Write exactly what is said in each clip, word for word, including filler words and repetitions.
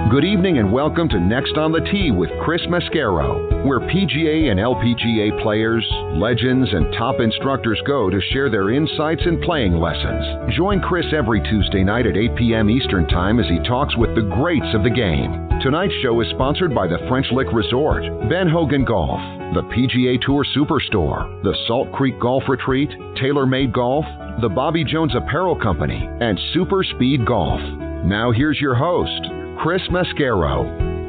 Good evening and welcome to Next on the Tee with Chris Mascaro, where P G A and L P G A players, legends, and top instructors go to share their insights and playing lessons. Join Chris every Tuesday night at eight p.m. Eastern Time as he talks with the greats of the game. Tonight's show is sponsored by the French Lick Resort, Ben Hogan Golf, the P G A Tour Superstore, the Salt Creek Golf Retreat, TaylorMade Golf, the Bobby Jones Apparel Company, and Super Speed Golf. Now here's your host, Chris Mascaro.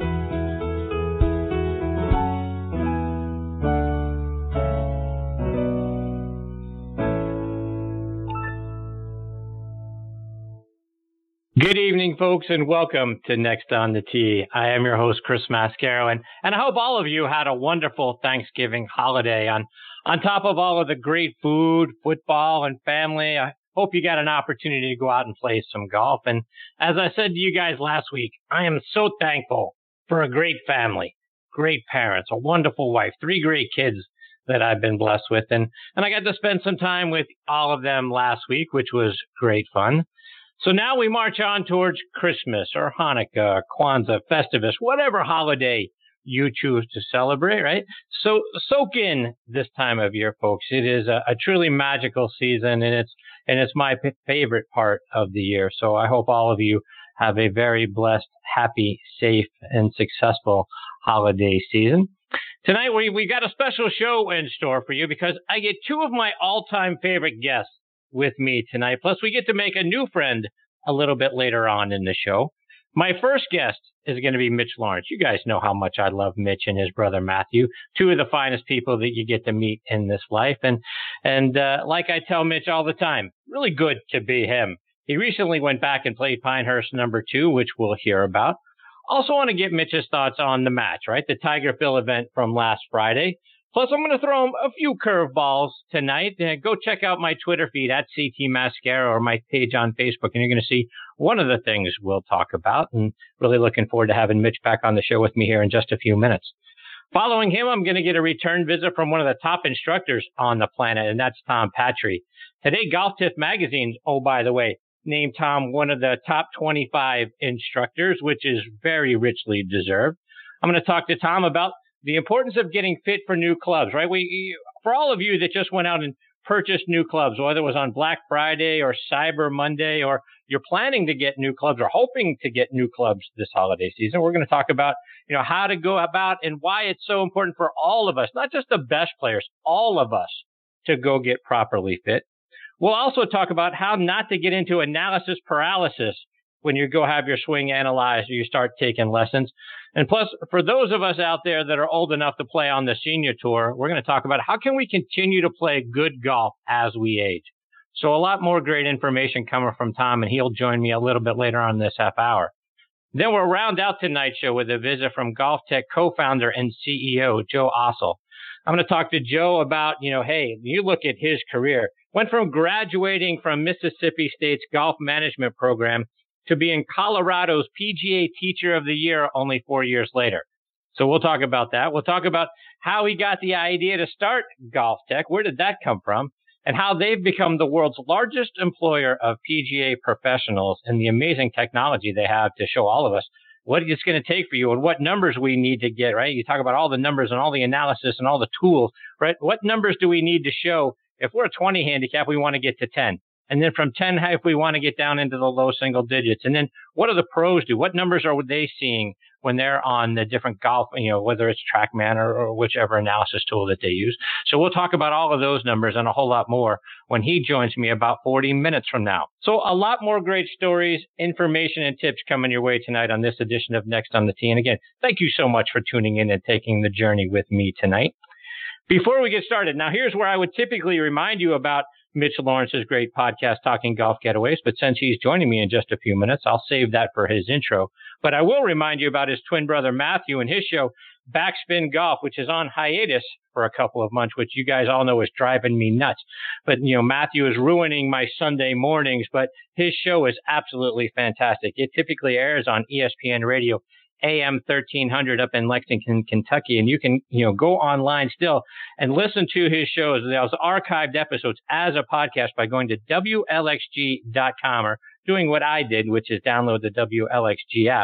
Good evening, folks, and welcome to Next on the Tee. I am your host, Chris Mascaro, and, and I hope all of you had a wonderful Thanksgiving holiday. On, on top of all of the great food, football, and family, I hope you got an opportunity to go out and play some golf. And as I said to you guys last week, I am so thankful for a great family, great parents, a wonderful wife, three great kids that I've been blessed with. And, and I got to spend some time with all of them last week, which was great fun. So now we march on towards Christmas or Hanukkah, Kwanzaa, Festivus, whatever holiday you choose to celebrate, right? So soak in this time of year, folks. It is a, a truly magical season, and it's and it's my p- favorite part of the year. So I hope all of you have a very blessed, happy, safe, and successful holiday season. Tonight, we, we got a special show in store for you because I get two of my all-time favorite guests with me tonight. Plus, we get to make a new friend a little bit later on in the show. My first guest is going to be Mitch Lawrence. You guys know how much I love Mitch and his brother Matthew, two of the finest people that you get to meet in this life. And and uh, like I tell Mitch all the time, really good to be him. He recently went back and played Pinehurst number two, which we'll hear about. Also want to get Mitch's thoughts on the match, right? The Tiger Phil event from last Friday. Plus, I'm going to throw him a few curveballs tonight. Uh, go check out my Twitter feed at C T Mascaro or my page on Facebook, and you're going to see one of the things we'll talk about. And really looking forward to having Mitch back on the show with me here in just a few minutes. Following him, I'm going to get a return visit from one of the top instructors on the planet, and that's Tom Patry. Today, Golf Tip Magazine, oh, by the way, named Tom one of the top twenty-five instructors, which is very richly deserved. I'm going to talk to Tom about the importance of getting fit for new clubs, right? We, for all of you that just went out and purchased new clubs, whether it was on Black Friday or Cyber Monday, or you're planning to get new clubs or hoping to get new clubs this holiday season, we're going to talk about, you know, how to go about and why it's so important for all of us, not just the best players, all of us to go get properly fit. We'll also talk about how not to get into analysis paralysis when you go have your swing analyzed or you start taking lessons. And plus, for those of us out there that are old enough to play on the senior tour, we're going to talk about how can we continue to play good golf as we age. So a lot more great information coming from Tom, and he'll join me a little bit later on this half hour. Then we'll round out tonight's show with a visit from Golf Tech co-founder and C E O, Joe Ossel. I'm going to talk to Joe about, you know, hey, you look at his career. Went from graduating from Mississippi State's golf management program to being Colorado's P G A Teacher of the Year only four years later. So we'll talk about that. We'll talk about how he got the idea to start Golf Tech. Where did that come from? And how they've become the world's largest employer of P G A professionals and the amazing technology they have to show all of us what it's going to take for you and what numbers we need to get, right? You talk about all the numbers and all the analysis and all the tools, right? What numbers do we need to show? If we're a twenty handicap, we want to get to ten. And then from ten, if we want to get down into the low single digits. And then what do the pros do? What numbers are they seeing when they're on the different golf, you know, whether it's TrackMan or, or whichever analysis tool that they use. So we'll talk about all of those numbers and a whole lot more when he joins me about forty minutes from now. So a lot more great stories, information, and tips coming your way tonight on this edition of Next on the Tee. And again, thank you so much for tuning in and taking the journey with me tonight. Before we get started, now here's where I would typically remind you about Mitch Lawrence's great podcast, Talking Golf Getaways. But since he's joining me in just a few minutes, I'll save that for his intro. But I will remind you about his twin brother, Matthew, and his show, Backspin Golf, which is on hiatus for a couple of months, which you guys all know is driving me nuts. But, you know, Matthew is ruining my Sunday mornings, but his show is absolutely fantastic. It typically airs on E S P N Radio, A M thirteen hundred up in Lexington, Kentucky. And you can, you know, go online still and listen to his shows, those archived episodes as a podcast by going to W L X G dot com or doing what I did, which is download the W L X G app.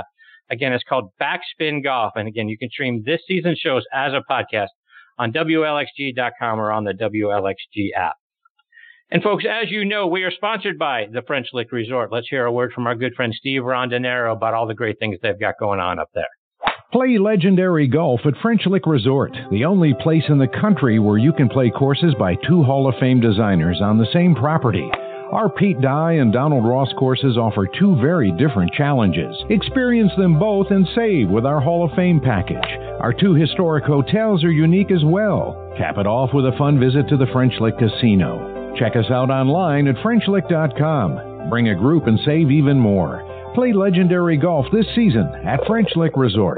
Again, it's called Backspin Golf. And again, you can stream this season's shows as a podcast on W L X G dot com or on the W L X G app. And folks, as you know, we are sponsored by the French Lick Resort. Let's hear a word from our good friend Steve Rondinero about all the great things they've got going on up there. Play legendary golf at French Lick Resort, the only place in the country where you can play courses by two Hall of Fame designers on the same property. Our Pete Dye and Donald Ross courses offer two very different challenges. Experience them both and save with our Hall of Fame package. Our two historic hotels are unique as well. Cap it off with a fun visit to the French Lick Casino. Check us out online at French Lick dot com. Bring a group and save even more. Play legendary golf this season at French Lick Resort.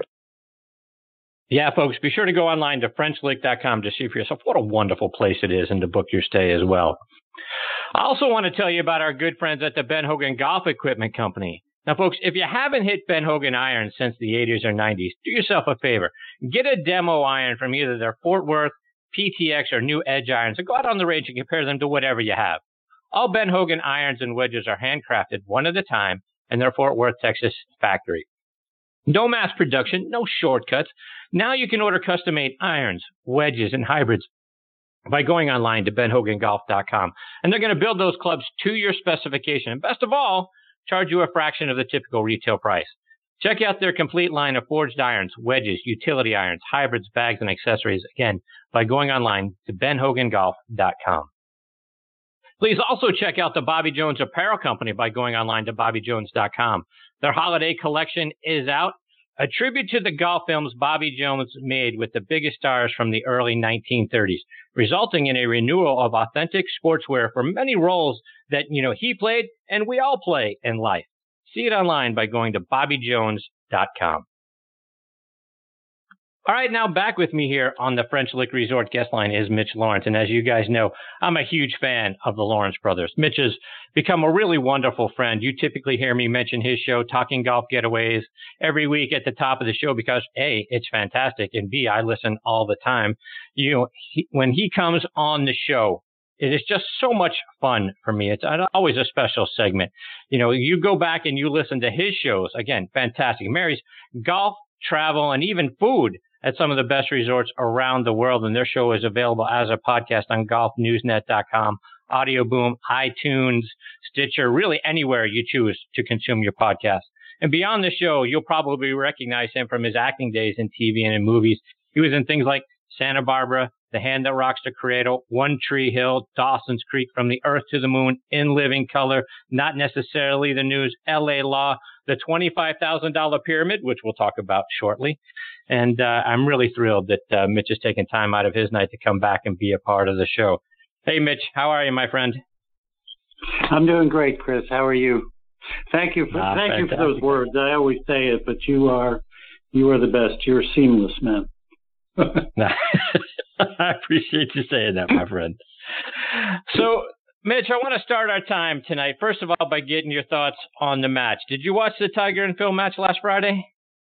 Yeah, folks, be sure to go online to French Lick dot com to see for yourself what a wonderful place it is and to book your stay as well. I also want to tell you about our good friends at the Ben Hogan Golf Equipment Company. Now, folks, if you haven't hit Ben Hogan irons since the eighties or nineties, do yourself a favor. Get a demo iron from either their Fort Worth, P T X, or New Edge irons and go out on the range and compare them to whatever you have. All Ben Hogan irons and wedges are handcrafted one at a time in their Fort Worth, Texas factory. No mass production, no shortcuts. Now you can order custom-made irons, wedges, and hybrids by going online to Ben Hogan Golf dot com. And they're going to build those clubs to your specification. And best of all, charge you a fraction of the typical retail price. Check out their complete line of forged irons, wedges, utility irons, hybrids, bags, and accessories, again, by going online to Ben Hogan Golf dot com. Please also check out the Bobby Jones Apparel Company by going online to Bobby Jones dot com. Their holiday collection is out, a tribute to the golf films Bobby Jones made with the biggest stars from the early nineteen thirties, resulting in a renewal of authentic sportswear for many roles that, you know, he played and we all play in life. See it online by going to Bobby Jones dot com. All right, now back with me here on the French Lick Resort guest line is Mitch Lawrence. And as you guys know, I'm a huge fan of the Lawrence brothers. Mitch has become a really wonderful friend. You typically hear me mention his show, Talking Golf Getaways, every week at the top of the show because, A, it's fantastic, and B, I listen all the time. You know, he, when he comes on the show, it is just so much fun for me. It's always a special segment. You know, you go back and you listen to his shows. Again, fantastic. He marries golf, travel, and even food at some of the best resorts around the world. And their show is available as a podcast on golf news net dot com, Audio Boom, iTunes, Stitcher, really anywhere you choose to consume your podcast. And beyond the show, you'll probably recognize him from his acting days in T V and in movies. He was in things like Santa Barbara, The Hand That Rocks the Cradle, One Tree Hill, Dawson's Creek, From the Earth to the Moon, In Living Color, Not Necessarily the News, L A Law, The twenty-five thousand dollars Pyramid, which we'll talk about shortly. And uh, I'm really thrilled that uh, Mitch has taken time out of his night to come back and be a part of the show. Hey, Mitch, how are you, my friend? I'm doing great, Chris. How are you? Thank you for ah, thank fantastic. you for those words. I always say it, but you are you are the best. You're seamless, man. I appreciate you saying that, my friend. So, Mitch, I want to start our time tonight, first of all, by getting your thoughts on the match. Did you watch the Tiger and Phil match last Friday?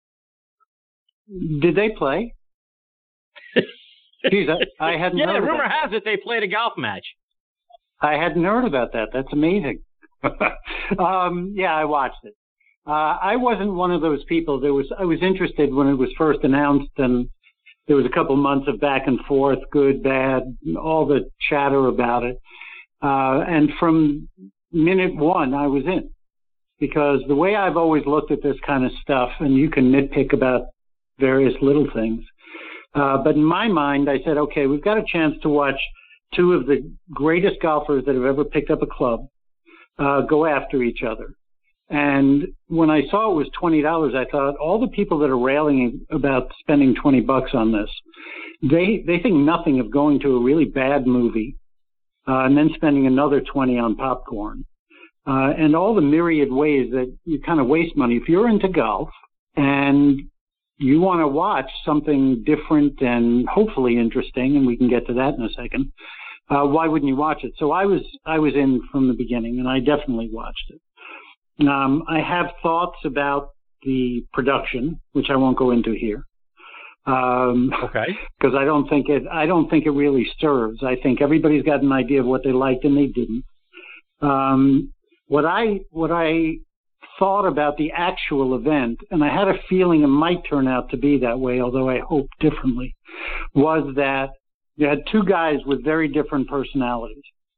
Did they play? Jeez, I, I hadn't yeah, heard the rumor about has it they played a golf match. I hadn't heard about that. That's amazing. um, yeah, I watched it. Uh, I wasn't one of those people. There was I was interested when it was first announced, and there was a couple months of back and forth, good, bad, all the chatter about it. Uh, and from minute one, I was in. Because the way I've always looked at this kind of stuff, and you can nitpick about various little things, uh, but in my mind, I said, okay, we've got a chance to watch two of the greatest golfers that have ever picked up a club uh, go after each other. And when I saw it was twenty dollars, I thought all the people that are railing about spending twenty bucks on this, they they think nothing of going to a really bad movie uh, and then spending another twenty on popcorn. Uh, and all the myriad ways that you kind of waste money. If you're into golf and you want to watch something different and hopefully interesting, and we can get to that in a second, uh, why wouldn't you watch it? So I was I was in from the beginning, and I definitely watched it. Um, I have thoughts about the production, which I won't go into here. Um, okay. Because I don't think it. I don't think it really serves. I think everybody's got an idea of what they liked and they didn't. Um, what I what I thought about the actual event, and I had a feeling it might turn out to be that way, although I hoped differently, was that you had two guys with very different personalities.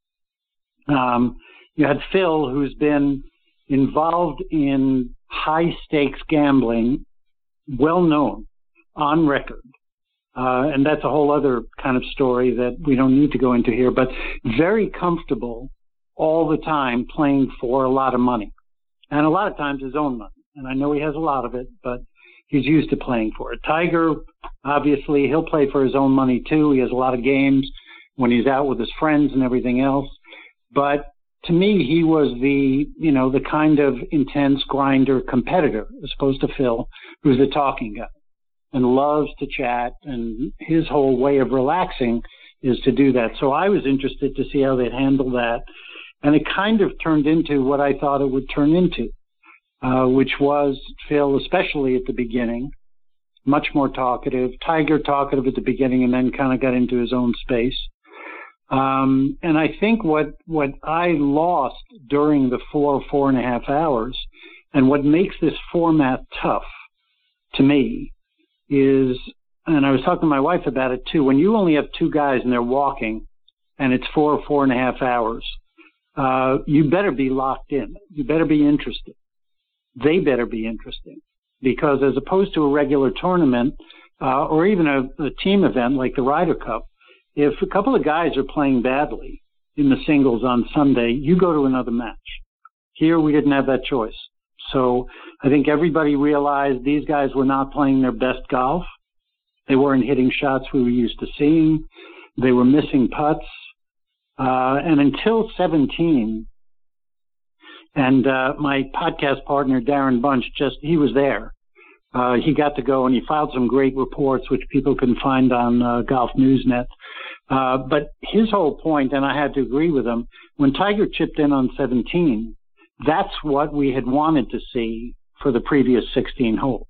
Um, you had Phil, who's been involved in high-stakes gambling, well-known, on record. Uh, and that's a whole other kind of story that we don't need to go into here, but very comfortable all the time playing for a lot of money. And a lot of times his own money. And I know he has a lot of it, but he's used to playing for it. Tiger, obviously, he'll play for his own money too. He has a lot of games when he's out with his friends and everything else. But to me, he was the, you know, the kind of intense grinder competitor, as opposed to Phil, who's the talking guy and loves to chat. And his whole way of relaxing is to do that. So I was interested to see how they'd handle that. And it kind of turned into what I thought it would turn into, uh, which was Phil, especially at the beginning, much more talkative, Tiger talkative at the beginning, and then kind of got into his own space. Um, and I think what, what I lost during the four, four and a half hours, and what makes this format tough to me is, and I was talking to my wife about it too, when you only have two guys and they're walking and it's four, four and a half hours, Uh, you better be locked in. You better be interested. They better be interesting, because as opposed to a regular tournament, uh, or even a, a team event like the Ryder Cup, if a couple of guys are playing badly in the singles on Sunday, you go to another match. Here we didn't have that choice. So I think everybody realized these guys were not playing their best golf. They weren't hitting shots we were used to seeing. They were missing putts. Uh, and until seventeen, and uh, my podcast partner, Darren Bunch, just, he was there. Uh, he got to go and he filed some great reports, which people can find on uh, Golf Newsnet. Uh, but his whole point, and I had to agree with him, when Tiger chipped in on seventeen, that's what we had wanted to see for the previous sixteen holes.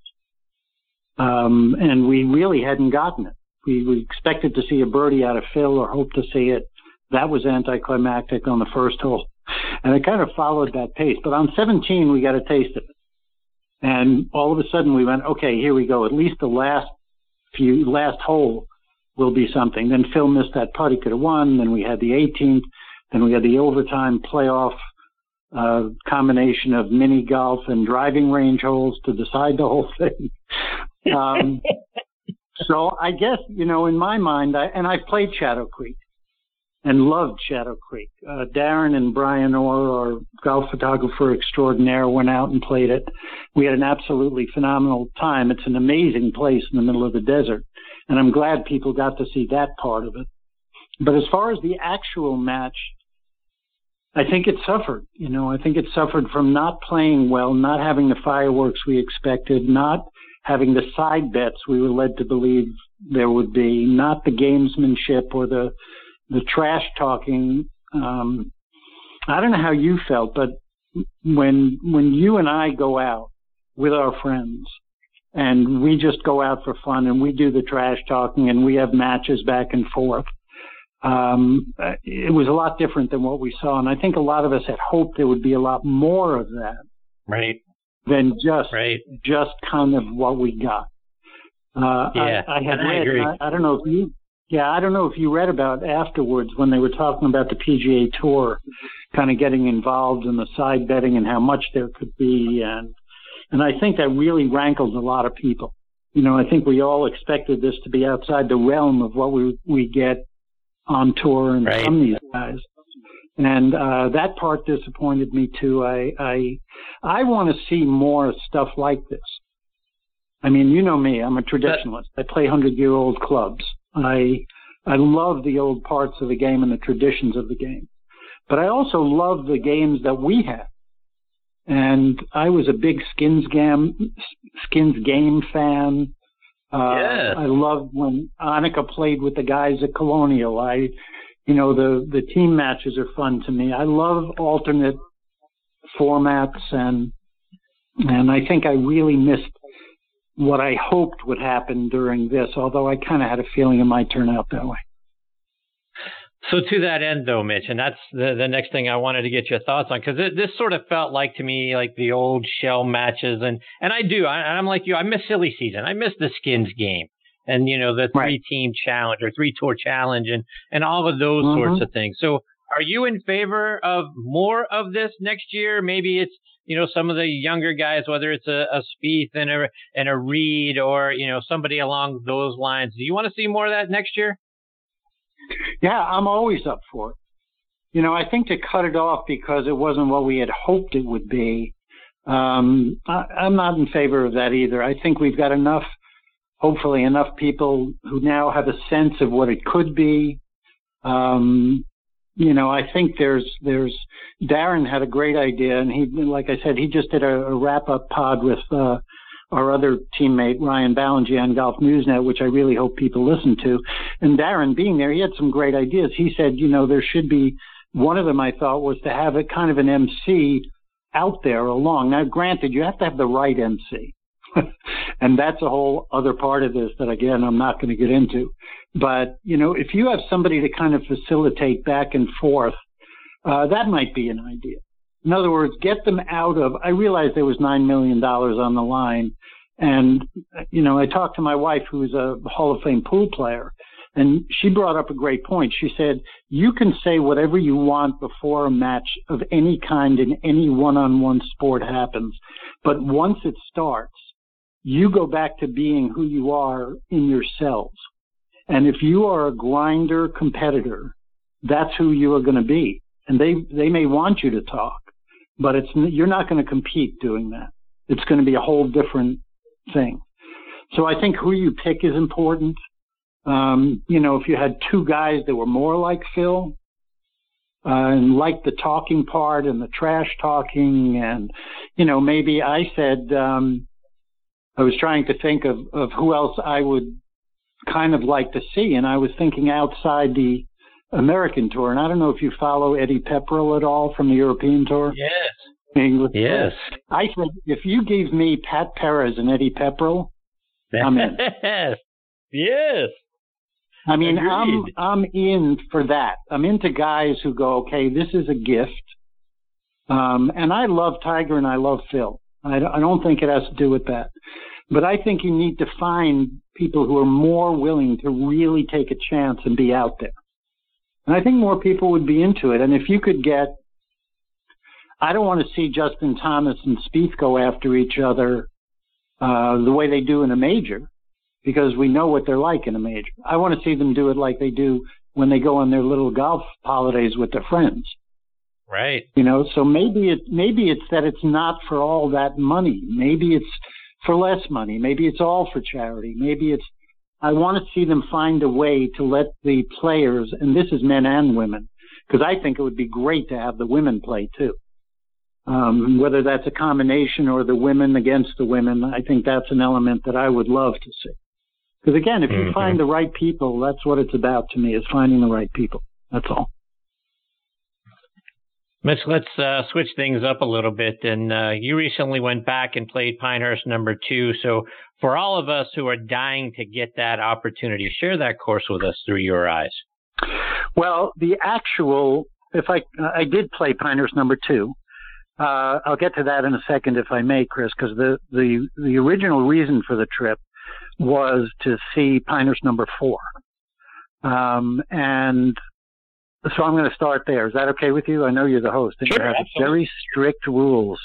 Um, and we really hadn't gotten it. We, we expected to see a birdie out of Phil or hoped to see it. That was anticlimactic on the first hole. And it kind of followed that pace. But on seventeen, we got a taste of it. And all of a sudden we went, okay, here we go. At least the last few, last hole will be something. Then Phil missed that putt. He could have won. Then we had the eighteenth. Then we had the overtime playoff uh, combination of mini golf and driving range holes to decide the whole thing. Um, so I guess, you know, in my mind, I, and I've played Shadow Creek and loved Shadow Creek. Uh, Darren and Brian Orr, our golf photographer extraordinaire, went out and played it. We had an absolutely phenomenal time. It's an amazing place in the middle of the desert, and I'm glad people got to see that part of it. But as far as the actual match, I think it suffered. You know, I think it suffered from not playing well, not having the fireworks we expected, not having the side bets we were led to believe there would be, not the gamesmanship or the the trash talking. Um, I don't know how you felt, but when when you and I go out with our friends and we just go out for fun and we do the trash talking and we have matches back and forth, um, it was a lot different than what we saw. And I think a lot of us had hoped there would be a lot more of that, right? Than just right. just kind of what we got. Uh, yeah, I, I had I read. agree. I, I don't know if you. Yeah, I don't know if you read about afterwards when they were talking about the P G A Tour kind of getting involved in the side betting and how much there could be. And and I think that really rankled a lot of people. You know, I think we all expected this to be outside the realm of what we we get on tour and right. from these guys. And uh, that part disappointed me too. I I, I want to see more stuff like this. I mean, you know me, I'm a traditionalist. I play hundred-year-old clubs. I I love the old parts of the game and the traditions of the game. But I also love the games that we had. And I was a big Skins Game, Skins Game fan. Uh, yeah. I loved when Annika played with the guys at Colonial. I, you know, the, the team matches are fun to me. I love alternate formats, and and I think I really missed what I hoped would happen during this, although I kind of had a feeling it might turn out that way. So to that end, though, Mitch, and that's the, the next thing I wanted to get your thoughts on, because this sort of felt like to me like the old shell matches, and and I do, I, I'm like you, I miss silly season, I miss the skins game, and you know the three team challenge or three tour challenge, and and all of those mm-hmm. sorts of things. So are you in favor of more of this next year? Maybe it's you know some of the younger guys, whether it's a, a Spieth and a and a Reed or you know somebody along those lines. Do you want to see more of that next year? Yeah, I'm always up for it. You know, I think to cut it off because it wasn't what we had hoped it would be, um, I, I'm not in favor of that either. I think we've got enough, hopefully enough people who now have a sense of what it could be. Um, you know, I think there's, there's, Darren had a great idea, and he, like I said, he just did a, a wrap-up pod with uh, our other teammate, Ryan Ballinger, on Golf Newsnet, which I really hope people listen to. And Darren, being there, he had some great ideas. He said, you know, there should be, one of them I thought was to have a kind of an M C out there along. Now, granted, you have to have the right M C. And that's a whole other part of this that, again, I'm not going to get into. But, you know, if you have somebody to kind of facilitate back and forth, uh, that might be an idea. In other words, get them out of, I realized there was nine million dollars on the line. And, you know, I talked to my wife, who's a Hall of Fame pool player, and she brought up a great point. She said, you can say whatever you want before a match of any kind in any one-on-one sport happens. But once it starts, you go back to being who you are in yourselves. And if you are a grinder competitor, that's who you are going to be. And they, they may want you to talk, but it's, you're not going to compete doing that. It's going to be a whole different thing. So I think who you pick is important. Um, you know, if you had two guys that were more like Phil, uh, and liked the talking part and the trash talking, and, you know, maybe I said, um, I was trying to think of, of who else I would kind of like to see, and I was thinking outside the American tour. And I don't know if you follow Eddie Pepperell at all from the European tour. Yes. English yes. Tour. I said, if you gave me Pat Perez and Eddie Pepperell, I'm in. Yes. Yes. I mean, Agreed. I'm I'm in for that. I'm into guys who go, okay, this is a gift. Um, and I love Tiger and I love Phil. I, I don't think it has to do with that. But I think you need to find people who are more willing to really take a chance and be out there. And I think more people would be into it. And if you could get, I don't want to see Justin Thomas and Spieth go after each other uh, the way they do in a major, because we know what they're like in a major. I want to see them do it like they do when they go on their little golf holidays with their friends. Right. You know, so maybe it maybe it's that it's not for all that money. Maybe it's for less money. Maybe it's all for charity. Maybe it's, I want to see them find a way to let the players, and this is men and women, because I think it would be great to have the women play too. Um, whether that's a combination or the women against the women, I think that's an element that I would love to see. Because again, if you mm-hmm. find the right people, that's what it's about to me, is finding the right people. That's all. Mitch, let's uh, switch things up a little bit. And uh, you recently went back and played Pinehurst number two. So for all of us who are dying to get that opportunity, share that course with us through your eyes. Well, the actual, if I, I did play Pinehurst number two. Uh, I'll get to that in a second if I may, Chris, because the, the, the original reason for the trip was to see Pinehurst number four. Um, and so I'm going to start there. Is that okay with you? I know you're the host. And sure, you have absolutely. very strict rules.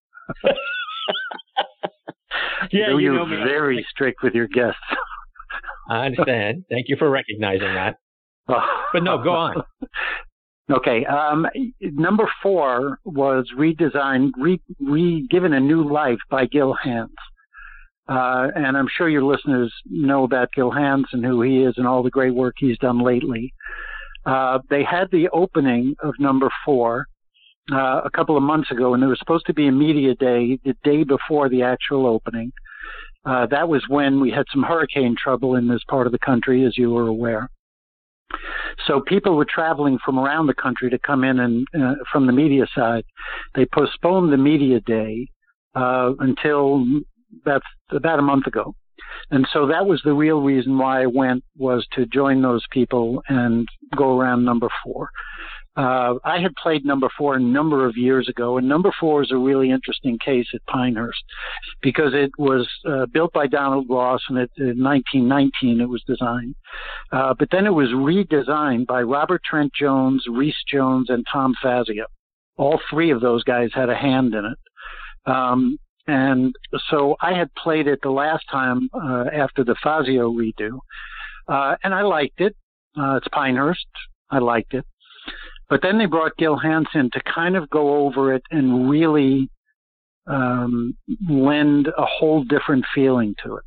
Yeah, you know, you you're know me. very strict with your guests. I understand. Thank you for recognizing that. But no, go on. Okay. Um, number four was redesigned, re, re given a new life by Gil Hanse. Uh, and I'm sure your listeners know about Gil Hanse and who he is and all the great work he's done lately. Uh, they had the opening of number four uh, a couple of months ago, and there was supposed to be a media day the day before the actual opening. Uh, that was when we had some hurricane trouble in this part of the country, as you were aware. So people were traveling from around the country to come in, and uh, from the media side, they postponed the media day uh, until that's about a month ago. And so that was the real reason why I went, was to join those people and go around number four. Uh, I had played number four a number of years ago, and number four is a really interesting case at Pinehurst because it was uh, built by Donald Ross, and it, in nineteen nineteen it was designed. Uh, but then it was redesigned by Robert Trent Jones, Reese Jones, and Tom Fazio. All three of those guys had a hand in it. Um, and so I had played it the last time uh, after the Fazio redo, uh, and I liked it. Uh, it's Pinehurst. I liked it. But then they brought Gil Hansen to kind of go over it and really um, lend a whole different feeling to it.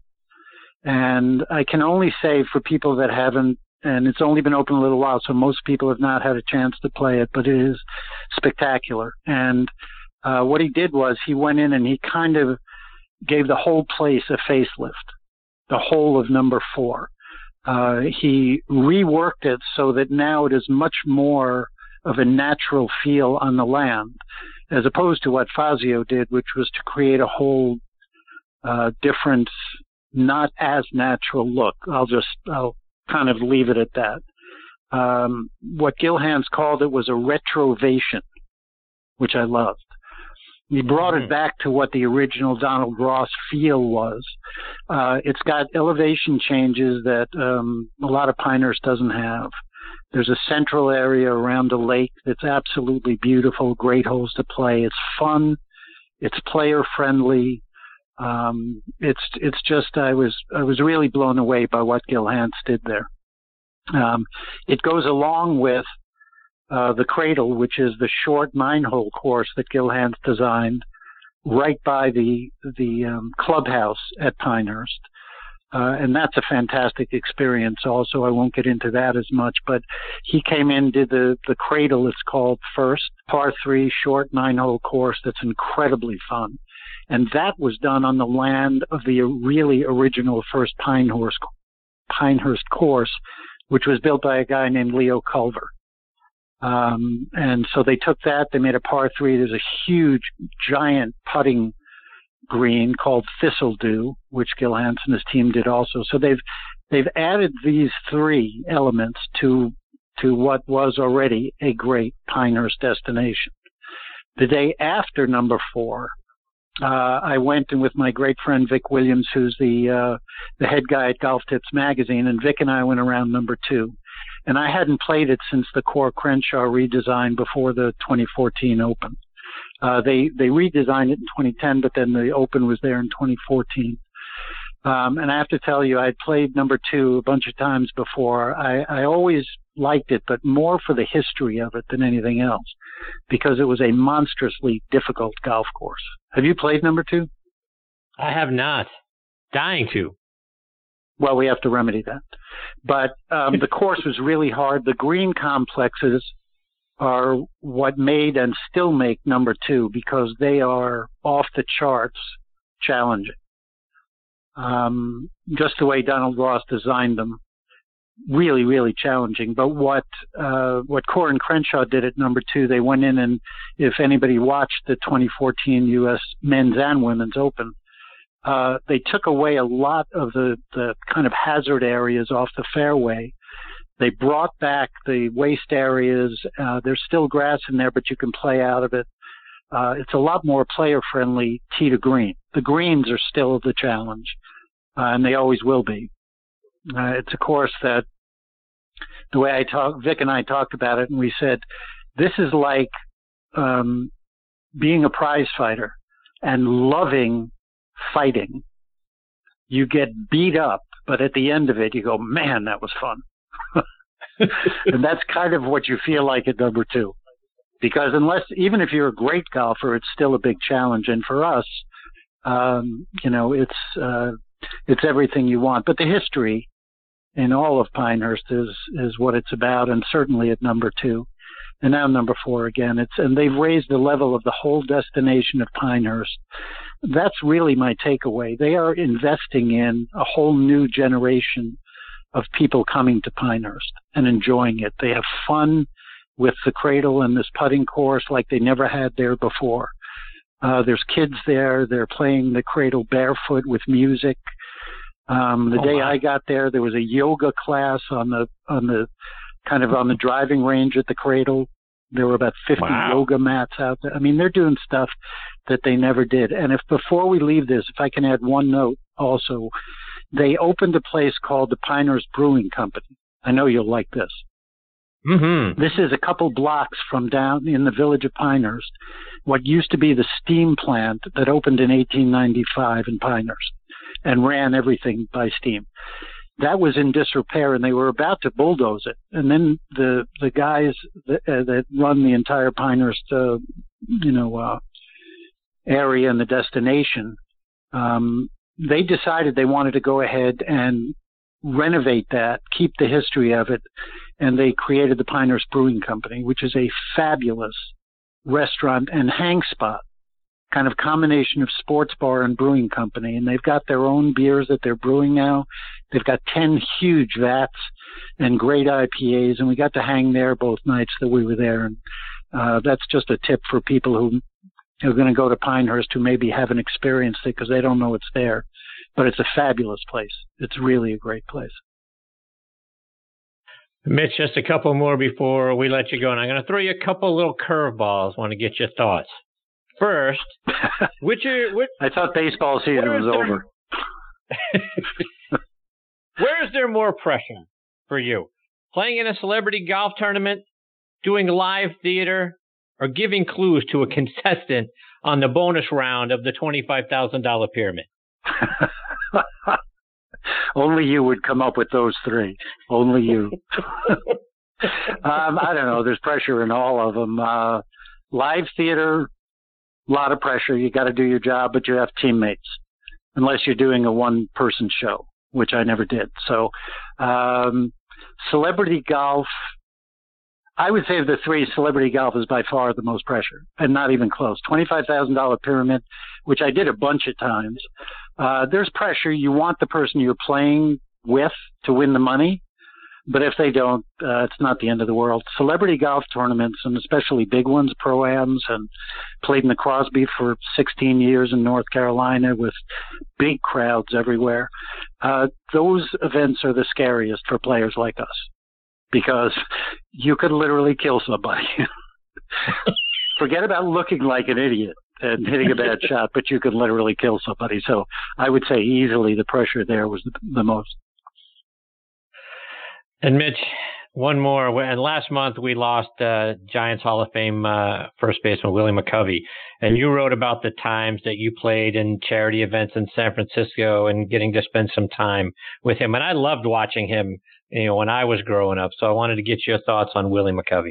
And I can only say for people that haven't, and it's only been open a little while, so most people have not had a chance to play it, but it is spectacular. And uh, what he did was he went in and he kind of gave the whole place a facelift, the whole of number four. Uh, he reworked it so that now it is much more of a natural feel on the land, as opposed to what Fazio did, which was to create a whole uh, different, not as natural look. I'll just, I'll kind of leave it at that. Um, what Gil Hanse called it was a retrovation, which I loved. He brought mm-hmm. it back to what the original Donald Ross feel was. Uh, it's got elevation changes that um, a lot of Pinehurst doesn't have. There's a central area around the lake that's absolutely beautiful, great holes to play. It's fun. It's player friendly. Um, it's, it's just, I was, I was really blown away by what Gil Hanse did there. Um, it goes along with, uh, the Cradle, which is the short nine hole course that Gil Hanse designed right by the, the, um, clubhouse at Pinehurst. Uh, and that's a fantastic experience also. I won't get into that as much, but he came in, did the, the Cradle, it's called first, par three, short nine-hole course that's incredibly fun. And that was done on the land of the really original first Pinehurst, Pinehurst course, which was built by a guy named Leo Culver. Um, and so they took that, they made a par three. There's a huge, giant putting green called Thistledew, which Gil Hanse and his team did also. So they've they've added these three elements to to what was already a great Pinehurst destination. The day after number four, uh, I went and with my great friend Vic Williams, who's the uh, the head guy at Golf Tips magazine, and Vic and I went around number two. And I hadn't played it since the Coore Crenshaw redesign before the twenty fourteen Open. Uh, they, they redesigned it in twenty ten, but then the Open was there in twenty fourteen. Um, and I have to tell you, I had played number two a bunch of times before. I, I always liked it, but more for the history of it than anything else, because it was a monstrously difficult golf course. Have you played number two? I have not. Dying to. Well, we have to remedy that. But um, the course was really hard. The green complexes are what made and still make number two, because they are off the charts challenging. Um, just the way Donald Ross designed them, really, really challenging. But what uh, what Coore and Crenshaw did at number two, they went in and, if anybody watched the twenty fourteen U S Men's and Women's Open, uh, they took away a lot of the, the kind of hazard areas off the fairway. They brought back the waste areas. Uh, there's still grass in there, but you can play out of it. Uh, it's a lot more player-friendly tee to green. The greens are still the challenge, uh, and they always will be. Uh, it's a course that, the way I talk, Vic and I talked about it, and we said, this is like um, being a prize fighter and loving fighting. You get beat up, but at the end of it, you go, man, that was fun. And that's kind of what you feel like at number two, because unless, even if you're a great golfer, it's still a big challenge. And for us, um, you know, it's uh, it's everything you want. But the history in all of Pinehurst is is what it's about, and certainly at number two, and now number four again. It's and they've raised the level of the whole destination of Pinehurst. That's really my takeaway. They are investing in a whole new generation of people coming to Pinehurst and enjoying it. They have fun with the Cradle and this putting course like they never had there before. Uh, there's kids there. They're playing the Cradle barefoot with music. Um, the oh, day wow. I got there, there was a yoga class on the on the kind of on the driving range at the Cradle. There were about fifty wow. yoga mats out there. I mean, they're doing stuff that they never did. And if before we leave this, if I can add one note also, they opened a place called the Pinehurst Brewing Company. I know you'll like this. Mm-hmm. This is a couple blocks from down in the village of Pinehurst, what used to be the steam plant that opened in eighteen ninety-five in Pinehurst and ran everything by steam. That was in disrepair, and they were about to bulldoze it. And then the the guys that, uh, that run the entire Pinehurst, uh, you know, uh, area and the destination, um, they decided they wanted to go ahead and renovate that, keep the history of it, and they created the Pinehurst Brewing Company, which is a fabulous restaurant and hang spot, kind of combination of sports bar and brewing company. And they've got their own beers that they're brewing now. They've got ten huge vats and great I P As, and we got to hang there both nights that we were there. And uh, that's just a tip for people who are going to go to Pinehurst who maybe haven't experienced it because they don't know it's there. But it's a fabulous place. It's really a great place. Mitch, just a couple more before we let you go. And I'm going to throw you a couple little curveballs. Want to get your thoughts. First, which are... Which, I thought baseball season was there, over. Where is there more pressure for you? Playing in a celebrity golf tournament, doing live theater, or giving clues to a contestant on the bonus round of the twenty-five thousand dollars pyramid? Only you would come up with those three. Only you. um, I don't know. There's pressure in all of them. Uh, live theater, a lot of pressure. You got to do your job, but you have teammates, unless you're doing a one-person show, which I never did. So, um, celebrity golf, I would say of the three, celebrity golf is by far the most pressure, and not even close. twenty-five thousand dollars pyramid, which I did a bunch of times. Uh, there's pressure. You want the person you're playing with to win the money, but if they don't, uh, it's not the end of the world. Celebrity golf tournaments, and especially big ones, Pro-Ams, and played in the Crosby for sixteen years in North Carolina with big crowds everywhere. Uh, those events are the scariest for players like us, because you could literally kill somebody. Forget about looking like an idiot and hitting a bad shot, but you could literally kill somebody. So I would say easily the pressure there was the, the most. And Mitch, one more. And last month we lost uh, Giants Hall of Fame uh, first baseman Willie McCovey. And you wrote about the times that you played in charity events in San Francisco and getting to spend some time with him. And I loved watching him, you know, when I was growing up. So I wanted to get your thoughts on Willie McCovey.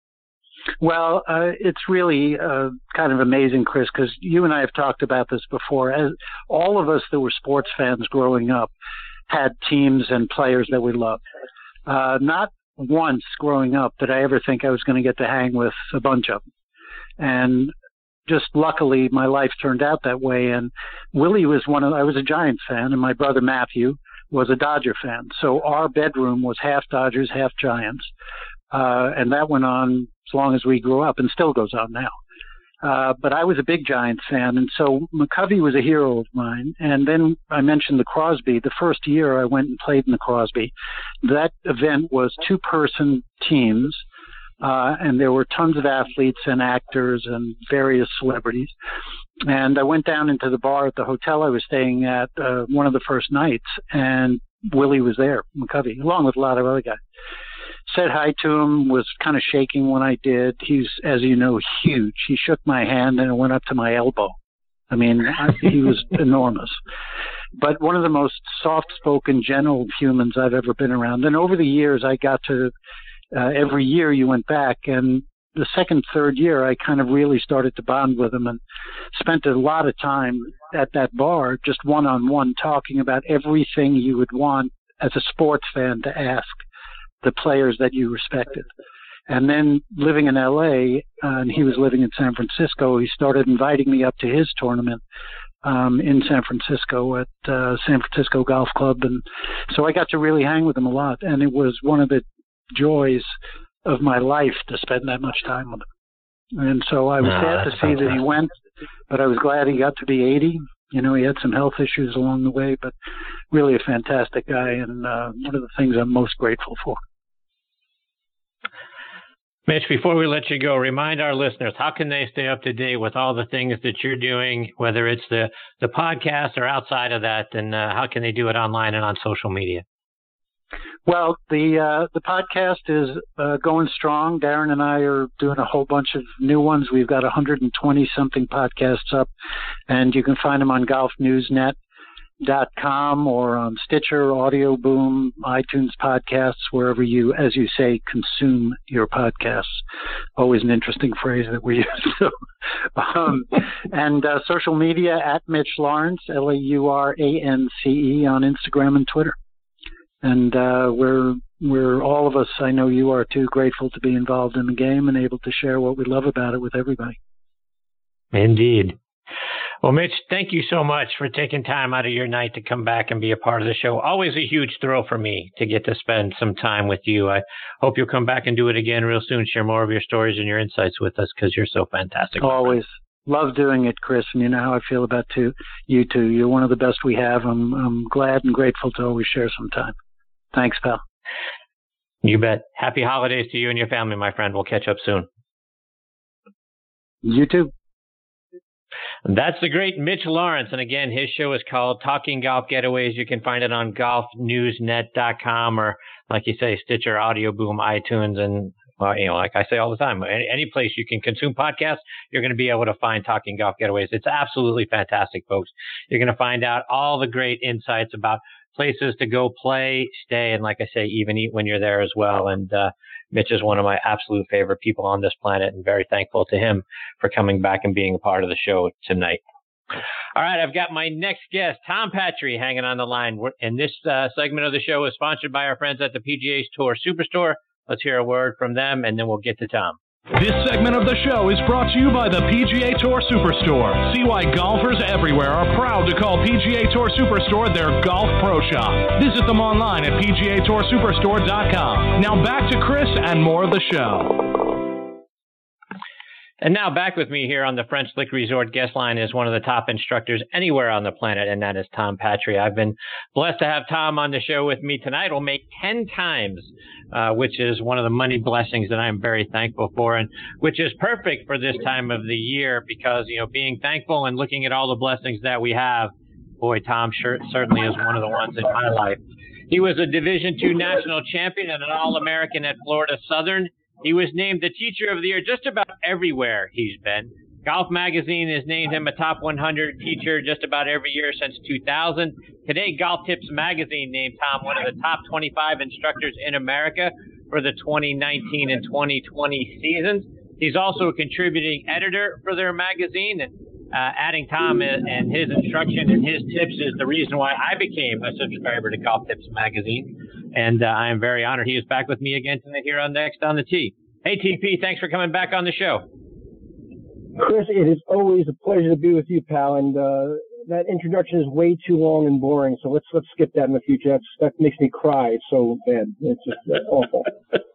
Well, uh, it's really uh, kind of amazing, Chris, because you and I have talked about this before. As all of us that were sports fans growing up had teams and players that we loved. Uh, not once growing up did I ever think I was going to get to hang with a bunch of them. And just luckily, my life turned out that way. And Willie was one of, I was a Giants fan, and my brother Matthew was a Dodger fan. So our bedroom was half Dodgers, half Giants. Uh, and that went on as long as we grew up, and still goes on now. Uh, but I was a big Giants fan, and so McCovey was a hero of mine. And then I mentioned the Crosby. The first year I went and played in the Crosby, that event was two-person teams, uh, and there were tons of athletes and actors and various celebrities. And I went down into the bar at the hotel I was staying at uh, one of the first nights, and Willie was there, McCovey, along with a lot of other guys. Said hi to him, was kind of shaking when I did. He's, as you know, huge. He shook my hand and it went up to my elbow. I mean, I, he was enormous. But one of the most soft-spoken, gentle humans I've ever been around. And over the years, I got to, uh, every year you went back, and the second, third year, I kind of really started to bond with him and spent a lot of time at that bar, just one-on-one, talking about everything you would want as a sports fan to ask the players that you respected. And then living in L A, uh, and he was living in San Francisco, he started inviting me up to his tournament um, in San Francisco at uh, San Francisco Golf Club. And so I got to really hang with him a lot. And it was one of the joys of my life to spend that much time with him. And so I was Ah, sad to that's see that he fantastic. went, but I was glad he got to be eighty. You know, he had some health issues along the way, but really a fantastic guy, and uh, one of the things I'm most grateful for. Mitch, before we let you go, remind our listeners, how can they stay up to date with all the things that you're doing, whether it's the, the podcast or outside of that, and uh, how can they do it online and on social media? Well, the uh, the podcast is uh, going strong. Darren and I are doing a whole bunch of new ones. We've got one hundred twenty something podcasts up, and you can find them on golf news net dot com or on Stitcher, Audio Boom, iTunes podcasts, wherever you, as you say, consume your podcasts. Always an interesting phrase that we use. So, um, and uh, social media at Mitch Lawrence, L A U R A N C E, on Instagram and Twitter. And uh, we're we're all of us, I know you are too, grateful to be involved in the game and able to share what we love about it with everybody. Indeed. Well, Mitch, thank you so much for taking time out of your night to come back and be a part of the show. Always a huge thrill for me to get to spend some time with you. I hope you'll come back and do it again real soon. Share more of your stories and your insights with us because you're so fantastic. Always. Love doing it, Chris, and you know how I feel about two, you two. You're one of the best we have. I'm, I'm glad and grateful to always share some time. Thanks, pal. You bet. Happy holidays to you and your family, my friend. We'll catch up soon. You too. That's the great Mitch Lawrence. And again, his show is called Talking Golf Getaways. You can find it on golf news net dot com or, like you say, Stitcher, Audio Boom, iTunes, and, well, you know, like I say all the time, any, any place you can consume podcasts, you're going to be able to find Talking Golf Getaways. It's absolutely fantastic, folks. You're going to find out all the great insights about places to go play, stay, and like I say, even eat when you're there as well. And uh, Mitch is one of my absolute favorite people on this planet, and very thankful to him for coming back and being a part of the show tonight. All right, I've got my next guest, Tom Patry, hanging on the line. And this uh, segment of the show is sponsored by our friends at the P G A Tour Superstore. Let's hear a word from them, and then we'll get to Tom. This segment of the show is brought to you by the P G A Tour Superstore. See why golfers everywhere are proud to call P G A Tour Superstore their golf pro shop. Visit them online at P G A Tour Superstore dot com. Now back to Chris and more of the show. And now back with me here on the French Lick Resort guest line is one of the top instructors anywhere on the planet, and that is Tom Patry. I've been blessed to have Tom on the show with me tonight. We'll make ten times, uh, which is one of the money blessings that I'm very thankful for, and which is perfect for this time of the year because, you know, being thankful and looking at all the blessings that we have, boy, Tom sure, certainly is one of the ones in my life. He was a Division two national champion and an All-American at Florida Southern. He was named the Teacher of the Year just about everywhere he's been. Golf Magazine has named him a top one hundred teacher just about every year since two thousand. Today, Golf Tips Magazine named Tom one of the top twenty-five instructors in America for the twenty nineteen and twenty twenty seasons. He's also a contributing editor for their magazine, and uh, adding Tom and his instruction and his tips is the reason why I became a subscriber to Golf Tips Magazine. And uh, I am very honored he is back with me again tonight here on Next on the Tee. Hey, T P, thanks for coming back on the show. Chris, it is always a pleasure to be with you, pal. And uh, that introduction is way too long and boring, so let's let's skip that in the future. That's, that makes me cry. It's so bad. It's just uh, awful.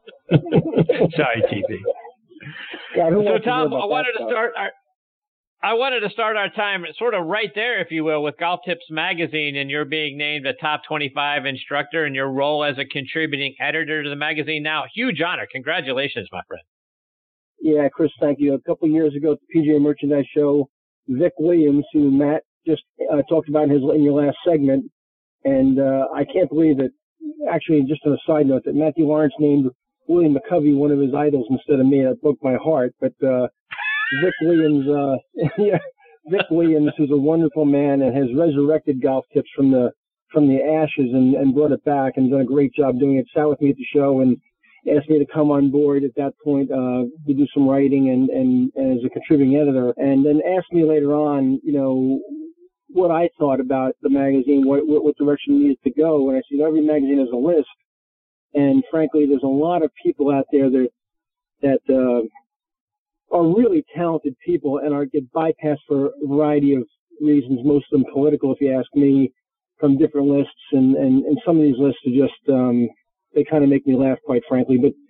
Sorry, T P. God, so, Tom, I wanted to start our I wanted to start our time sort of right there, if you will, with Golf Tips Magazine, and you're being named a top twenty-five instructor and your role as a contributing editor to the magazine now. Huge honor. Congratulations, my friend. Yeah, Chris, thank you. A couple of years ago at the P G A Merchandise Show, Vic Williams, who Matt just uh, talked about in, his, in your last segment, and uh, I can't believe that, actually, just on a side note, that Matthew Lawrence named William McCovey one of his idols instead of me. That broke my heart, but uh, Vic Williams, uh, yeah, Vic Williams, who's a wonderful man and has resurrected Golf Tips from the from the ashes and, and brought it back and done a great job doing it. Sat with me at the show and asked me to come on board at that point uh, to do some writing and, and, and as a contributing editor, and then asked me later on, you know, what I thought about the magazine, what what, what direction it needed to go. And I said, every magazine has a list, and frankly, there's a lot of people out there that that. Uh, are really talented people and are get bypassed for a variety of reasons, most of them political, if you ask me, from different lists. And, and, and some of these lists are just, um, they kind of make me laugh, quite frankly. But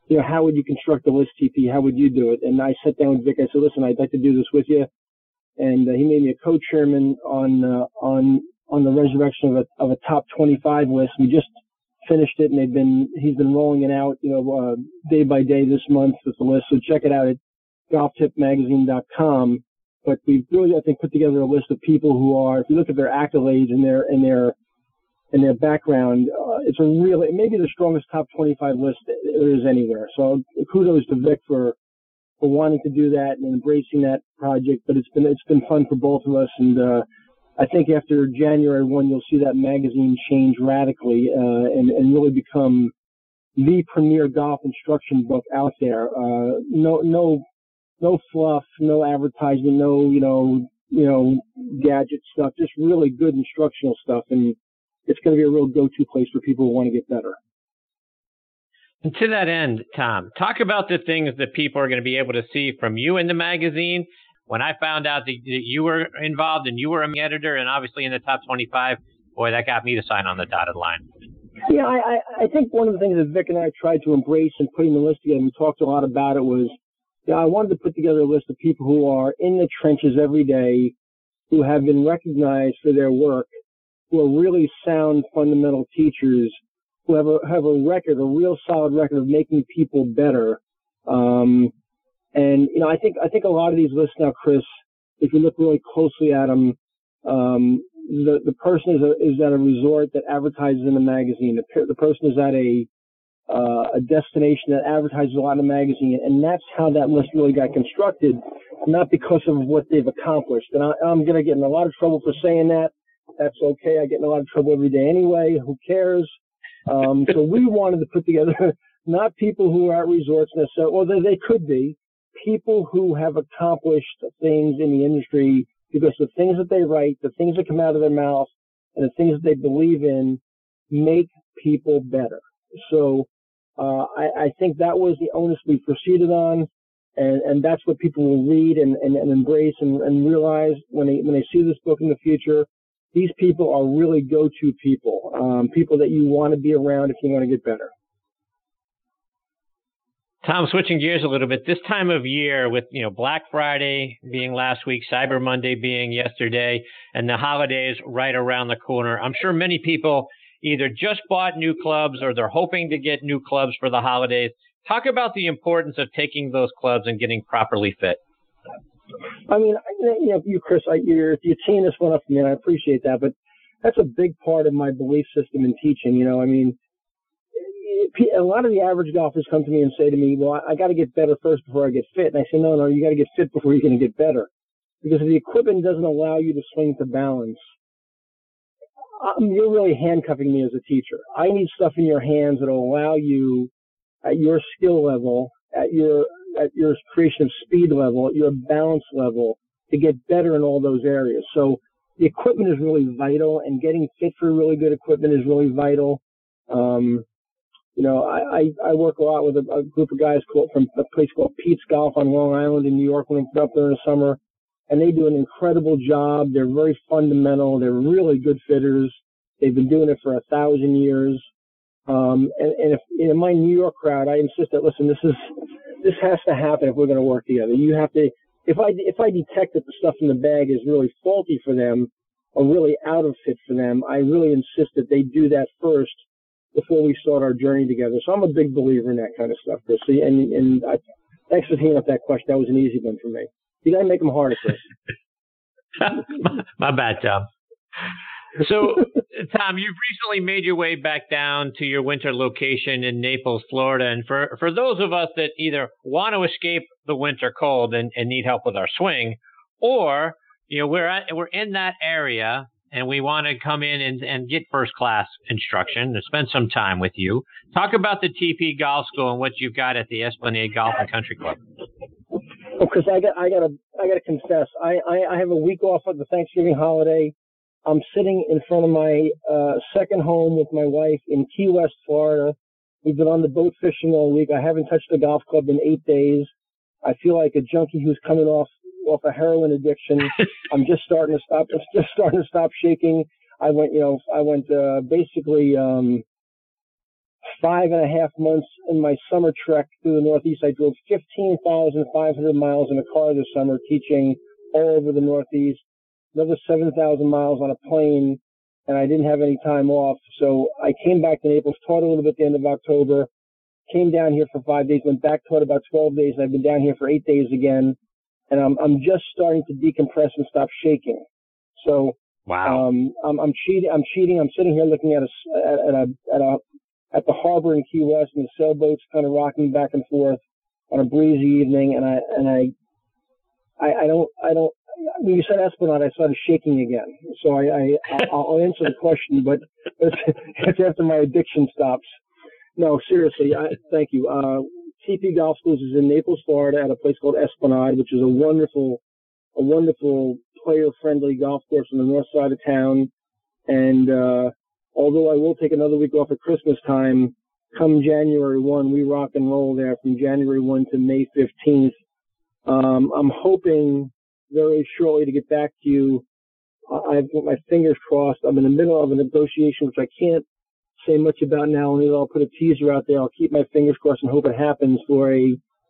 you know, how would you construct a list, T P? How would you do it? And I sat down with Vic. I said, listen, I'd like to do this with you. And uh, he made me a co-chairman on uh, on on the resurrection of a of a top twenty-five list. We just finished it, and they've been he's been rolling it out, you know, uh, day by day this month with the list. So check it out at golf tip magazine dot com. But we've really, I think, put together a list of people who are, if you look at their accolades and their and their and their background, uh, it's a really maybe the strongest top twenty-five list there is anywhere. So kudos to Vic for. for wanting to do that and embracing that project, but it's been it's been fun for both of us, and uh, I think after January first, you'll see that magazine change radically uh, and, and really become the premier golf instruction book out there. Uh, no no no fluff, no advertisement, no you know you know gadget stuff, just really good instructional stuff, and it's going to be a real go-to place for people who want to get better. And to that end, Tom, talk about the things that people are going to be able to see from you in the magazine. When I found out that you were involved and you were an editor and obviously in the top twenty-five, boy, that got me to sign on the dotted line. Yeah, I, I think one of the things that Vic and I tried to embrace in putting the list together, and we talked a lot about it, was you know, I wanted to put together a list of people who are in the trenches every day, who have been recognized for their work, who are really sound fundamental teachers, who have a, have a record, a real solid record of making people better. Um, and, you know, I think, I think a lot of these lists now, Chris, if you look really closely at them, um, the, the person is, a, is at a resort that advertises in a magazine. The, the person is at a, uh, a destination that advertises a lot in a magazine. And that's how that list really got constructed, not because of what they've accomplished. And I, I'm going to get in a lot of trouble for saying that. That's okay. I get in a lot of trouble every day anyway. Who cares? Um, so we wanted to put together not people who are at resorts necessarily, well, they, they could be, people who have accomplished things in the industry because the things that they write, the things that come out of their mouth, and the things that they believe in make people better. So uh, I, I think that was the onus we proceeded on, and, and that's what people will read and, and, and embrace and, and realize when they when they see this book in the future. These people are really go-to people, um, people that you want to be around if you want to get better. Tom, switching gears a little bit, this time of year with, you know, Black Friday being last week, Cyber Monday being yesterday, and the holidays right around the corner, I'm sure many people either just bought new clubs or they're hoping to get new clubs for the holidays. Talk about the importance of taking those clubs and getting properly fit. I mean, you know, you, Chris, I, you're, you're teeing this one up for me, and I appreciate that, but that's a big part of my belief system in teaching. You know, I mean, a lot of the average golfers come to me and say to me, well, I, I got to get better first before I get fit. And I say, no, no, you got to get fit before you're going to get better. Because if the equipment doesn't allow you to swing to balance, um, you're really handcuffing me as a teacher. I need stuff in your hands that will allow you at your skill level, at your at your creation of speed level, at your balance level, to get better in all those areas. So the equipment is really vital, and getting fit for really good equipment is really vital. Um, you know, I, I, I work a lot with a, a group of guys called, from a place called Pete's Golf on Long Island in New York when I'm up there in the summer, and they do an incredible job. They're very fundamental. They're really good fitters. They've been doing it for a thousand years. Um, and, and if in my New York crowd, I insist that, listen, this is, this has to happen if we're going to work together. You have to, if I, if I detect that the stuff in the bag is really faulty for them or really out of fit for them, I really insist that they do that first before we start our journey together. So I'm a big believer in that kind of stuff, Chris. And, and I, thanks for teeing up that question. That was an easy one for me. You got to make them harder, Chris. my, my bad, Tom. So, Tom, you've recently made your way back down to your winter location in Naples, Florida. And for, for those of us that either want to escape the winter cold and, and need help with our swing, or, you know, we're at, we're in that area and we want to come in and, and get first-class instruction and spend some time with you. Talk about the T P Golf School and what you've got at the Esplanade Golf and Country Club. Oh, Chris, I got, I got to, I got to confess. I, I, I have a week off of the Thanksgiving holiday. I'm sitting in front of my uh, second home with my wife in Key West, Florida. We've been on the boat fishing all week. I haven't touched the golf club in eight days. I feel like a junkie who's coming off off a heroin addiction. I'm just starting to stop. I'm just starting to stop shaking. I went, you know, I went uh, basically um, five and a half months in my summer trek through the Northeast. I drove fifteen thousand five hundred miles in a car this summer, teaching all over the Northeast. Another seven thousand miles on a plane, and I didn't have any time off. So I came back to Naples, taught a little bit at the end of October, came down here for five days, went back, taught about twelve days, and I've been down here for eight days again. And I'm I'm just starting to decompress and stop shaking. So wow, um, I'm I'm cheating. I'm cheating. I'm sitting here looking at a at a at a at the harbor in Key West, and the sailboats kind of rocking back and forth on a breezy evening. And I and I I, I don't I don't. When you said Esplanade, I started shaking again. So I, I I'll answer the question, but it's, it's after my addiction stops. No, seriously, I, thank you. Uh, T P Golf Schools is in Naples, Florida, at a place called Esplanade, which is a wonderful, a wonderful player-friendly golf course on the north side of town. And uh, although I will take another week off at Christmas time, come January first, we rock and roll there from January first to May fifteenth. Um, I'm hoping very shortly to get back to you. I've got my fingers crossed. I'm in the middle of a negotiation, which I can't say much about now. Only I'll put a teaser out there. I'll keep my fingers crossed and hope it happens for a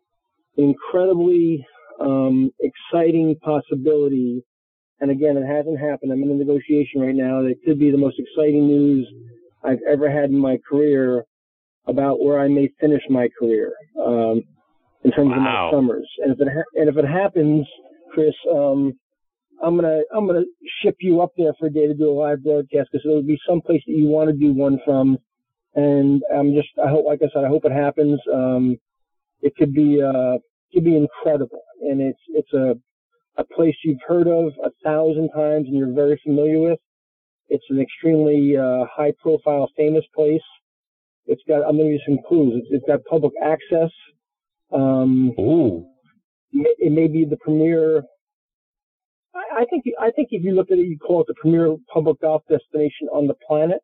incredibly um, exciting possibility. And again, it hasn't happened. I'm in a negotiation right now. That could be the most exciting news I've ever had in my career about where I may finish my career um, in terms wow. of my summers. And if it ha- and if it happens, Chris, um, I'm gonna I'm gonna ship you up there for a day to do a live broadcast, because there would be some place that you want to do one from, and I'm just I hope like I said I hope it happens. Um, it could be uh, could be incredible, and it's it's a a place you've heard of a thousand times and you're very familiar with. It's an extremely uh, high profile, famous place. It's got I'm gonna give you some clues. It's, it's got public access. Um, Ooh. It may be the premier. I, I think. I think if you look at it, you call it the premier public golf destination on the planet.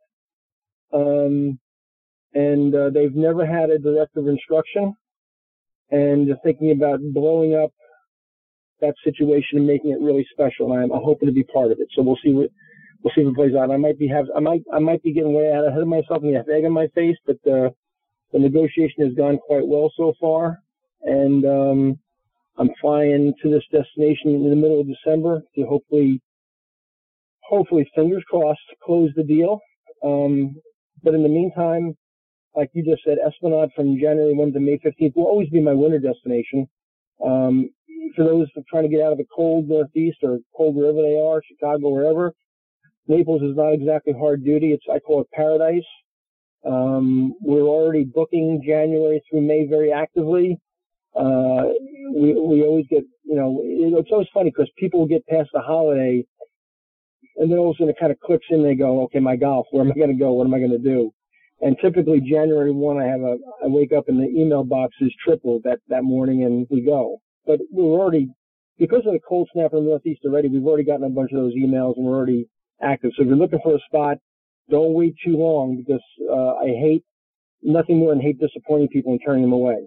Um, and uh, they've never had a director of instruction, and they're thinking about blowing up that situation and making it really special. And I'm, I'm hoping to be part of it. So we'll see what we'll see if it plays out. I might be have. I might. I might be getting way out ahead of myself and have egg on my face, but uh, the negotiation has gone quite well so far, and. Um, I'm flying to this destination in the middle of December to hopefully, hopefully, fingers crossed, close the deal. Um, but in the meantime, like you just said, Esplanade from January first to May fifteenth will always be my winter destination. Um, for those trying to get out of the cold Northeast or cold wherever they are, Chicago, wherever, Naples is not exactly hard duty. It's I call it paradise. Um, we're already booking January through May very actively. Uh, we, we always get, you know, it's always funny because people will get past the holiday and then all of a sudden it kind of clicks in and they go, okay, my golf, where am I going to go? What am I going to do? And typically January first, I have a, I wake up and the email box is tripled that, that morning and we go. But we're already, because of the cold snap in the Northeast already, we've already gotten a bunch of those emails and we're already active. So if you're looking for a spot, don't wait too long because, uh, I hate, nothing more than hate disappointing people and turning them away.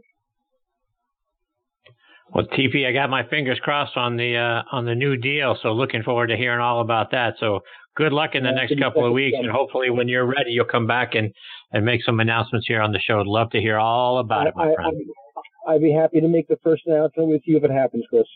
Well, T P, I got my fingers crossed on the uh, on the new deal, so looking forward to hearing all about that. So good luck in the yeah, next couple of weeks, and hopefully when you're ready, you'll come back and, and make some announcements here on the show. I'd love to hear all about I, it, my I, friend. I, I'd be happy to make the first announcement with you if it happens, Chris.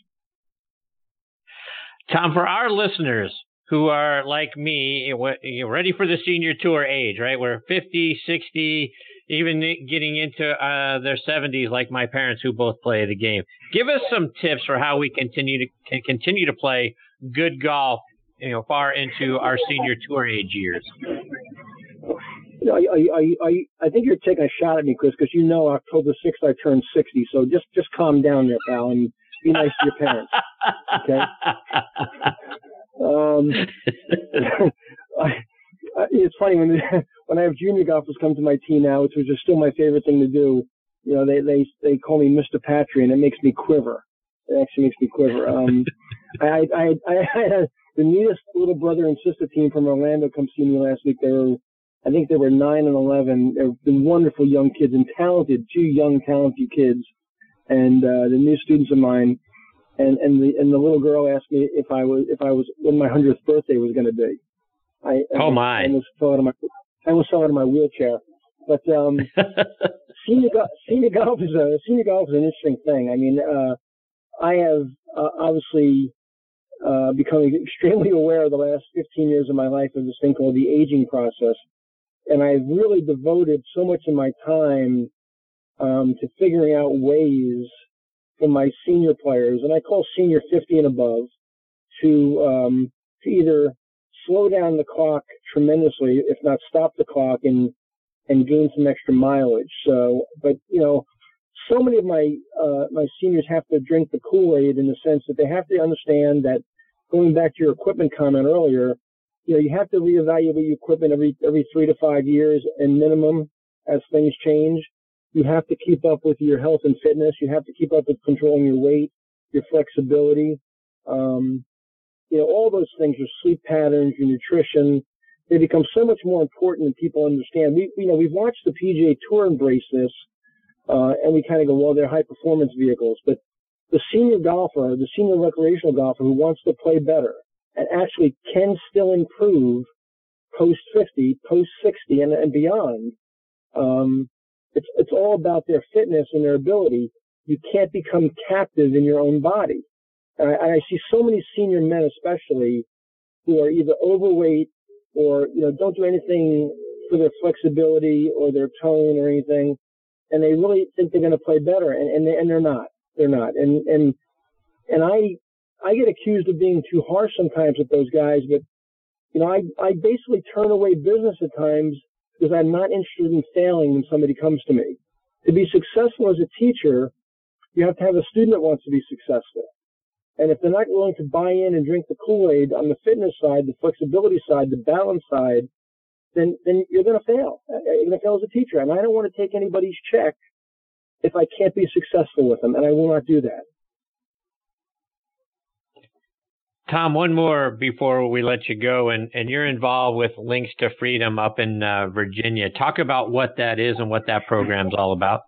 Tom, for our listeners who are like me, ready for the senior tour age, right? We're fifty, sixty, even getting into uh, their seventies, like my parents who both play the game. Give us some tips for how we continue to can continue to play good golf, you know, far into our senior tour age years. You know, I, I, I, I think you're taking a shot at me, Chris, because you know October sixth I turned sixty. So just just calm down there, pal, and be nice to your parents. Okay. Um, I, it's funny when when I have junior golfers come to my team now, which is still my favorite thing to do. You know, they they they call me Mister Patry, and it makes me quiver. It actually makes me quiver. Um, I I I had the neatest little brother and sister team from Orlando come see me last week. They were, I think they were nine and eleven. They're wonderful young kids and talented, two young talented kids, and uh, the new students of mine. And and the and the little girl asked me if I was if I was when my hundredth birthday was going to be. I oh my! I almost fell out of my I almost fell out of my wheelchair. But um, senior go- senior golf is a senior golf is an interesting thing. I mean, uh, I have uh, obviously uh, become extremely aware of the last fifteen years of my life of this thing called the aging process, and I've really devoted so much of my time um, to figuring out ways for my senior players, and I call senior fifty and above, to um, to either slow down the clock tremendously, if not stop the clock, and and gain some extra mileage. So, but you know, so many of my uh, my seniors have to drink the Kool-Aid in the sense that they have to understand that, going back to your equipment comment earlier, you know, you have to reevaluate your equipment every every three to five years and minimum as things change. You have to keep up with your health and fitness. You have to keep up with controlling your weight, your flexibility, um, you know, all those things, your sleep patterns, your nutrition. They become so much more important than people understand. We, you know, we've watched the P G A Tour embrace this, uh, and we kind of go, well, they're high performance vehicles. But the senior golfer, the senior recreational golfer who wants to play better and actually can still improve post fifty, post sixty, and, and beyond, um, it's it's all about their fitness and their ability. You can't become captive in your own body. And I, I see so many senior men, especially, who are either overweight or, you know, don't do anything for their flexibility or their tone or anything, and they really think they're going to play better, and and, they, and they're not. They're not. And and and I I get accused of being too harsh sometimes with those guys, but you know, I I basically turn away business at times because I'm not interested in failing when somebody comes to me. To be successful as a teacher, you have to have a student that wants to be successful. And if they're not willing to buy in and drink the Kool-Aid on the fitness side, the flexibility side, the balance side, then then you're going to fail. You're going to fail as a teacher. And I don't want to take anybody's check if I can't be successful with them, and I will not do that. Tom, one more before we let you go, and, and you're involved with Links to Freedom up in uh, Virginia. Talk about what that is and what that program's all about.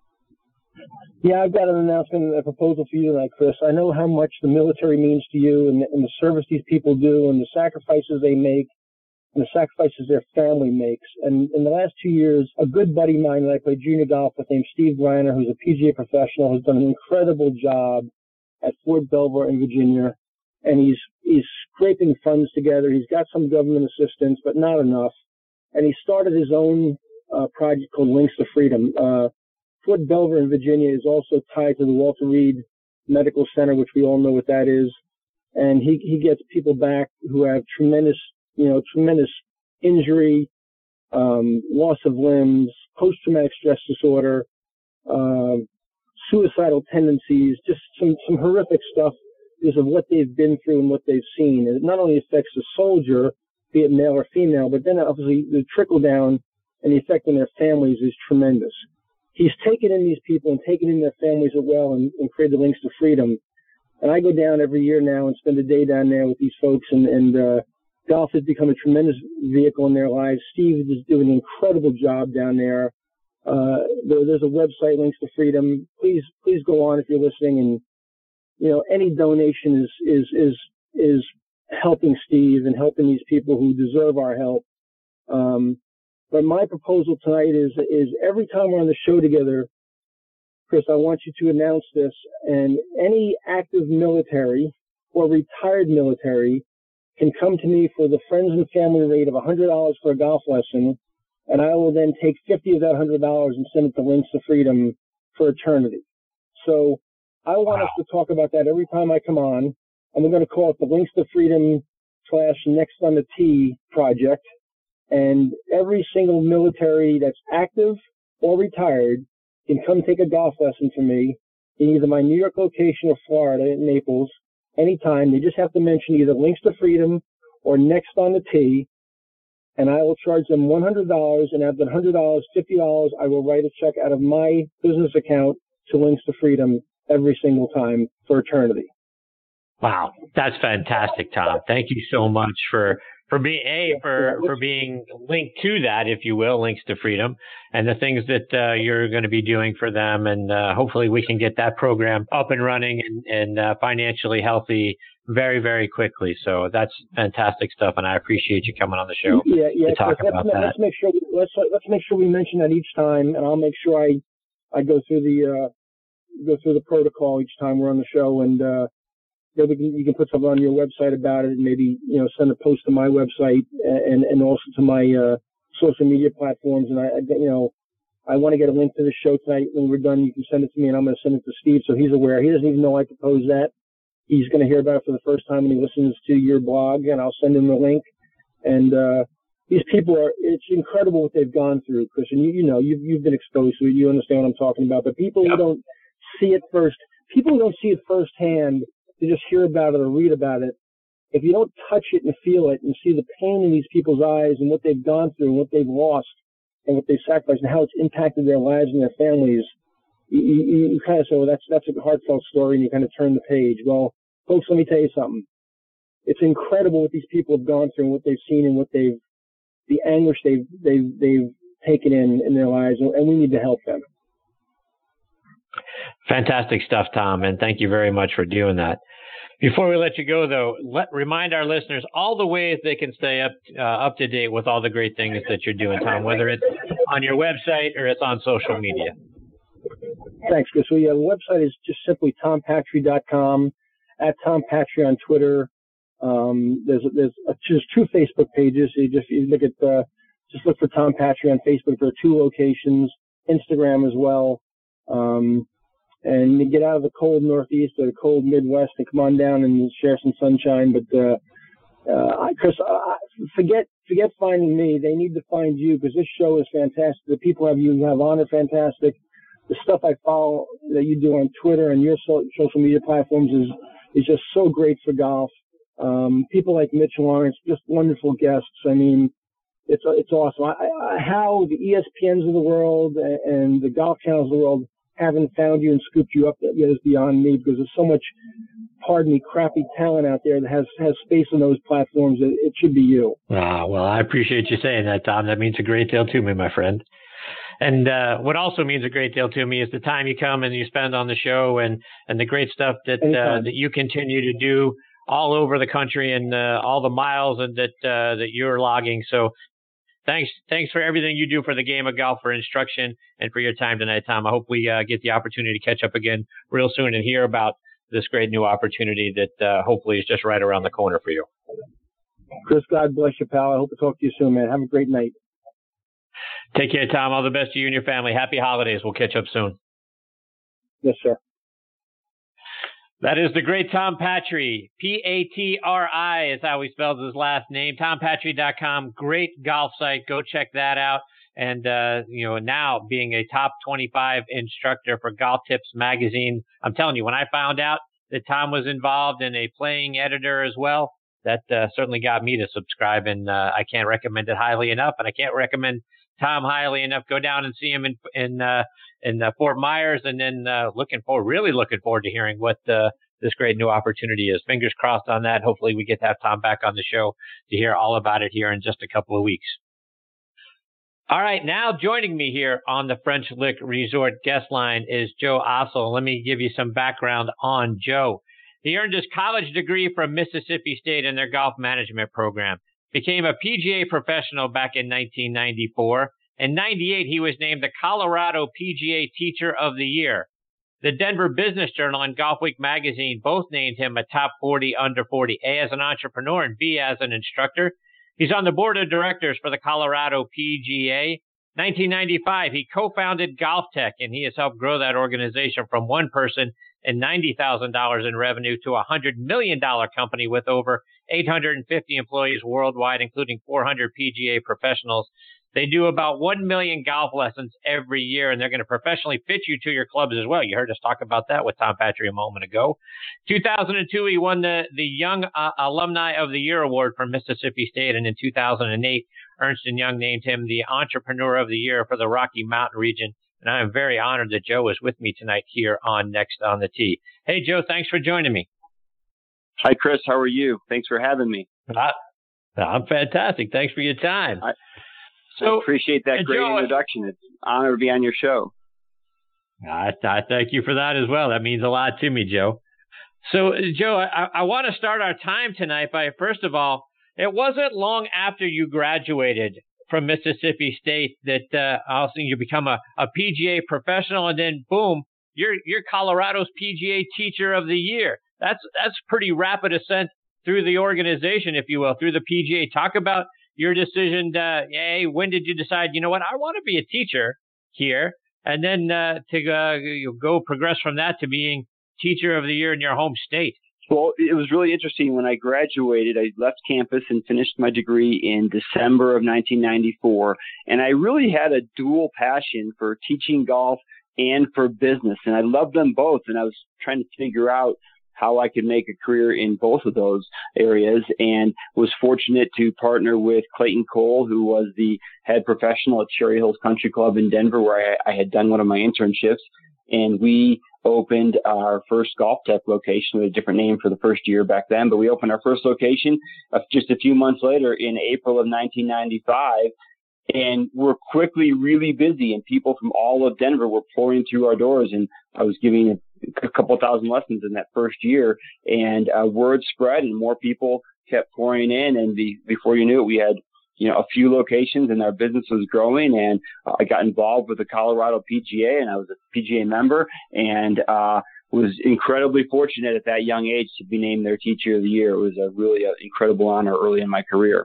Yeah, I've got an announcement, a proposal for you tonight, Chris. I know how much the military means to you and, and the service these people do and the sacrifices they make and the sacrifices their family makes. And in the last two years, a good buddy of mine that I played junior golf with named Steve Greiner, who's a P G A professional, has done an incredible job at Fort Belvoir in Virginia. And he's he's scraping funds together. He's got some government assistance, but not enough. And he started his own uh, project called Links to Freedom. Uh, Fort Belvoir in Virginia is also tied to the Walter Reed Medical Center, which we all know what that is. And he, he gets people back who have tremendous, you know, tremendous injury, um, loss of limbs, post-traumatic stress disorder, um, suicidal tendencies, just some, some horrific stuff because of what they've been through and what they've seen. And it not only affects the soldier, be it male or female, but then obviously the trickle down and the effect on their families is tremendous. He's taken in these people and taken in their families as well and, and created Links to Freedom. And I go down every year now and spend a day down there with these folks, and, and uh, golf has become a tremendous vehicle in their lives. Steve is doing an incredible job down there. Uh, there, there's a website, Links to Freedom. Please, please go on if you're listening, and you know, any donation is is is is helping Steve and helping these people who deserve our help. Um, but my proposal tonight is is every time we're on the show together, Chris, I want you to announce this, and any active military or retired military can come to me for the friends and family rate of one hundred dollars for a golf lesson, and I will then take fifty of that one hundred dollars and send it to Links to Freedom for eternity. So I want wow. us to talk about that every time I come on, and we're going to call it the Links to Freedom slash Next on the Tee project. And every single military that's active or retired can come take a golf lesson from me in either my New York location or Florida, in Naples, anytime. They just have to mention either Links to Freedom or Next on the Tee, and I will charge them one hundred dollars, and out of that one hundred dollars, fifty dollars, I will write a check out of my business account to Links to Freedom every single time for eternity. Wow, that's fantastic, Tom. Thank you so much for for being a for for being linked to that, if you will, Links to Freedom, and the things that uh, you're going to be doing for them, and uh, hopefully we can get that program up and running and, and uh, financially healthy very, very quickly. So that's fantastic stuff, and I appreciate you coming on the show yeah, yeah, to talk let's, about let's, that. Let's make sure let's let's make sure we mention that each time, and I'll make sure I I go through the uh, go through the protocol each time we're on the show, and uh, you, know, we can, you can put something on your website about it, and maybe you know send a post to my website and and also to my uh, social media platforms. And I, I you know I want to get a link to the show tonight. When we're done, you can send it to me, and I'm going to send it to Steve so he's aware. He doesn't even know I proposed that. He's going to hear about it for the first time when he listens to your blog, and I'll send him the link. And uh, these people are, it's incredible what they've gone through, Chris. And you, you know, you've, you've been exposed to it. You understand what I'm talking about. But people yeah. who don't see it first, people who don't see it firsthand, they just hear about it or read about it. If you don't touch it and feel it and see the pain in these people's eyes and what they've gone through and what they've lost and what they've sacrificed and how it's impacted their lives and their families, you, you, you kind of say, well, that's, that's a heartfelt story, and you kind of turn the page. Well, folks, let me tell you something. It's incredible what these people have gone through and what they've seen and what they've, the anguish they've, they've, they've taken in, in their lives, and we need to help them. Fantastic stuff, Tom, and thank you very much for doing that. Before we let you go, though, let remind our listeners all the ways they can stay up uh, up to date with all the great things that you're doing, Tom, whether it's on your website or it's on social media. Thanks, Chris. So, yeah, the website is just simply tom patry dot com, at Tom Patry on Twitter. Um, there's there's uh, just two Facebook pages. So you just you look at uh, just look for Tom Patry on Facebook. There are two locations, Instagram as well. Um, and you get out of the cold Northeast or the cold Midwest and come on down and share some sunshine. But uh, uh, Chris, uh, forget forget finding me. They need to find you, because this show is fantastic. The people have you have on are fantastic. The stuff I follow that you do on Twitter and your so, social media platforms is is just so great for golf. Um, people like Mitch Lawrence, just wonderful guests. I mean, it's it's awesome. I, I, how the E S P Ns of the world and the golf channels of the world haven't found you and scooped you up yet is beyond me, because there's so much, pardon me, crappy talent out there that has, has space on those platforms. It, it should be you. Ah, well, I appreciate you saying that, Tom. That means a great deal to me, my friend. And uh, what also means a great deal to me is the time you come and you spend on the show, and, and the great stuff that uh, that you continue to do all over the country, and uh, all the miles and that uh, that you're logging. So thanks thanks for everything you do for the game of golf, for instruction, and for your time tonight, Tom. I hope we uh, get the opportunity to catch up again real soon and hear about this great new opportunity that uh, hopefully is just right around the corner for you. Chris, God bless you, pal. I hope to talk to you soon, man. Have a great night. Take care, Tom. All the best to you and your family. Happy holidays. We'll catch up soon. Yes, sir. That is the great Tom Patry. P A T R I is how he spells his last name. tom patry dot com. Great golf site. Go check that out. And, uh, you know, now being a top twenty-five instructor for Golf Tips magazine, I'm telling you, when I found out that Tom was involved in a playing editor as well, that uh, certainly got me to subscribe. And uh, I can't recommend it highly enough. And I can't recommend Tom highly enough. Go down and see him in in uh, in uh, Fort Myers, and then uh, looking forward, really looking forward to hearing what uh, this great new opportunity is. Fingers crossed on that. Hopefully, we get to have Tom back on the show to hear all about it here in just a couple of weeks. All right, now joining me here on the French Lick Resort guest line is Joe Ossel. Let me give you some background on Joe. He earned his college degree from Mississippi State in their golf management program. Became a P G A professional back in nineteen ninety-four. In ninety-eight, he was named the Colorado P G A Teacher of the Year. The Denver Business Journal and Golf Week magazine both named him a top forty under forty, A, as an entrepreneur and B, as an instructor. He's on the board of directors for the Colorado P G A. nineteen ninety-five, he co-founded Golf Tech, and he has helped grow that organization from one person and ninety thousand dollars in revenue to a one hundred million dollars company with over eight hundred fifty employees worldwide, including four hundred P G A professionals. They do about one million golf lessons every year, and they're going to professionally fit you to your clubs as well. You heard us talk about that with Tom Patry a moment ago. two thousand two, he won the, the Young uh, Alumni of the Year award from Mississippi State, and in two thousand eight, Ernst and Young named him the Entrepreneur of the Year for the Rocky Mountain region. And I am very honored that Joe is with me tonight here on Next on the Tee. Hey, Joe, thanks for joining me. Hi, Chris. How are you? Thanks for having me. Uh, I'm fantastic. Thanks for your time. I, so, I appreciate that great Joe, introduction. It's an honor to be on your show. I, I thank you for that as well. That means a lot to me, Joe. So, Joe, I, I want to start our time tonight by, first of all, it wasn't long after you graduated from Mississippi State that uh, also you become a, a P G A professional, and then boom, you're you're Colorado's P G A Teacher of the Year. That's that's pretty rapid ascent through the organization, if you will, through the P G A. Talk about your decision. To, hey, when did you decide? You know what? I want to be a teacher here, and then uh, to uh, go progress from that to being Teacher of the Year in your home state. Well, it was really interesting. When I graduated, I left campus and finished my degree in December of nineteen ninety-four. And I really had a dual passion for teaching golf and for business. And I loved them both. And I was trying to figure out how I could make a career in both of those areas, and was fortunate to partner with Clayton Cole, who was the head professional at Cherry Hills Country Club in Denver, where I, I had done one of my internships. And we opened our first Golf Tech location with a different name for the first year back then, but we opened our first location uh, just a few months later in April of nineteen ninety-five. And we're quickly really busy, and people from all of Denver were pouring through our doors. And I was giving a, a couple thousand lessons in that first year, and uh, word spread, and more people kept pouring in. And the, before you knew it, we had you know, a few locations, and our business was growing. And uh, I got involved with the Colorado P G A, and I was a P G A member, and uh, was incredibly fortunate at that young age to be named their Teacher of the Year. It was a really uh, incredible honor early in my career.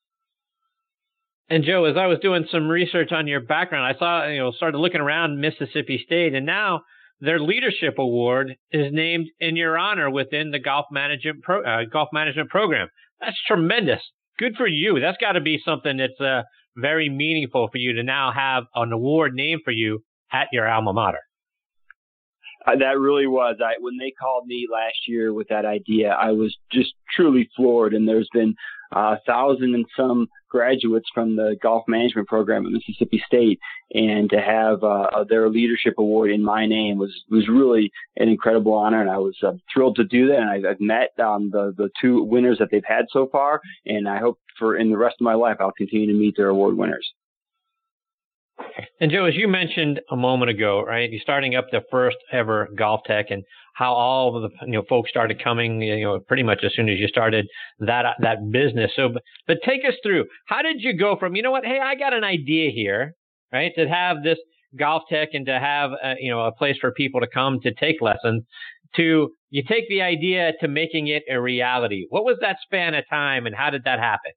And Joe, as I was doing some research on your background, I saw, you know, started looking around Mississippi State, and now their leadership award is named in your honor within the golf management pro, uh, golf management program. That's tremendous. Good for you. That's got to be something that's uh, very meaningful for you to now have an award named for you at your alma mater. Uh, that really was. I, when they called me last year with that idea, I was just truly floored. And there's been a uh, thousand and some graduates from the golf management program at Mississippi State, and to have uh, their leadership award in my name was was really an incredible honor, and I was uh, thrilled to do that. And I've, I've met um, the the two winners that they've had so far, and I hope for in the rest of my life I'll continue to meet their award winners. And Joe, as you mentioned a moment ago, right, you're starting up the first ever Golf Tech, and how all of the you know folks started coming, you know, pretty much as soon as you started that that business. So, but, but take us through, how did you go from, you know what, hey, I got an idea here, right, to have this Golf Tech and to have a, you know a place for people to come to take lessons, to you take the idea to making it a reality. What was that span of time, and how did that happen?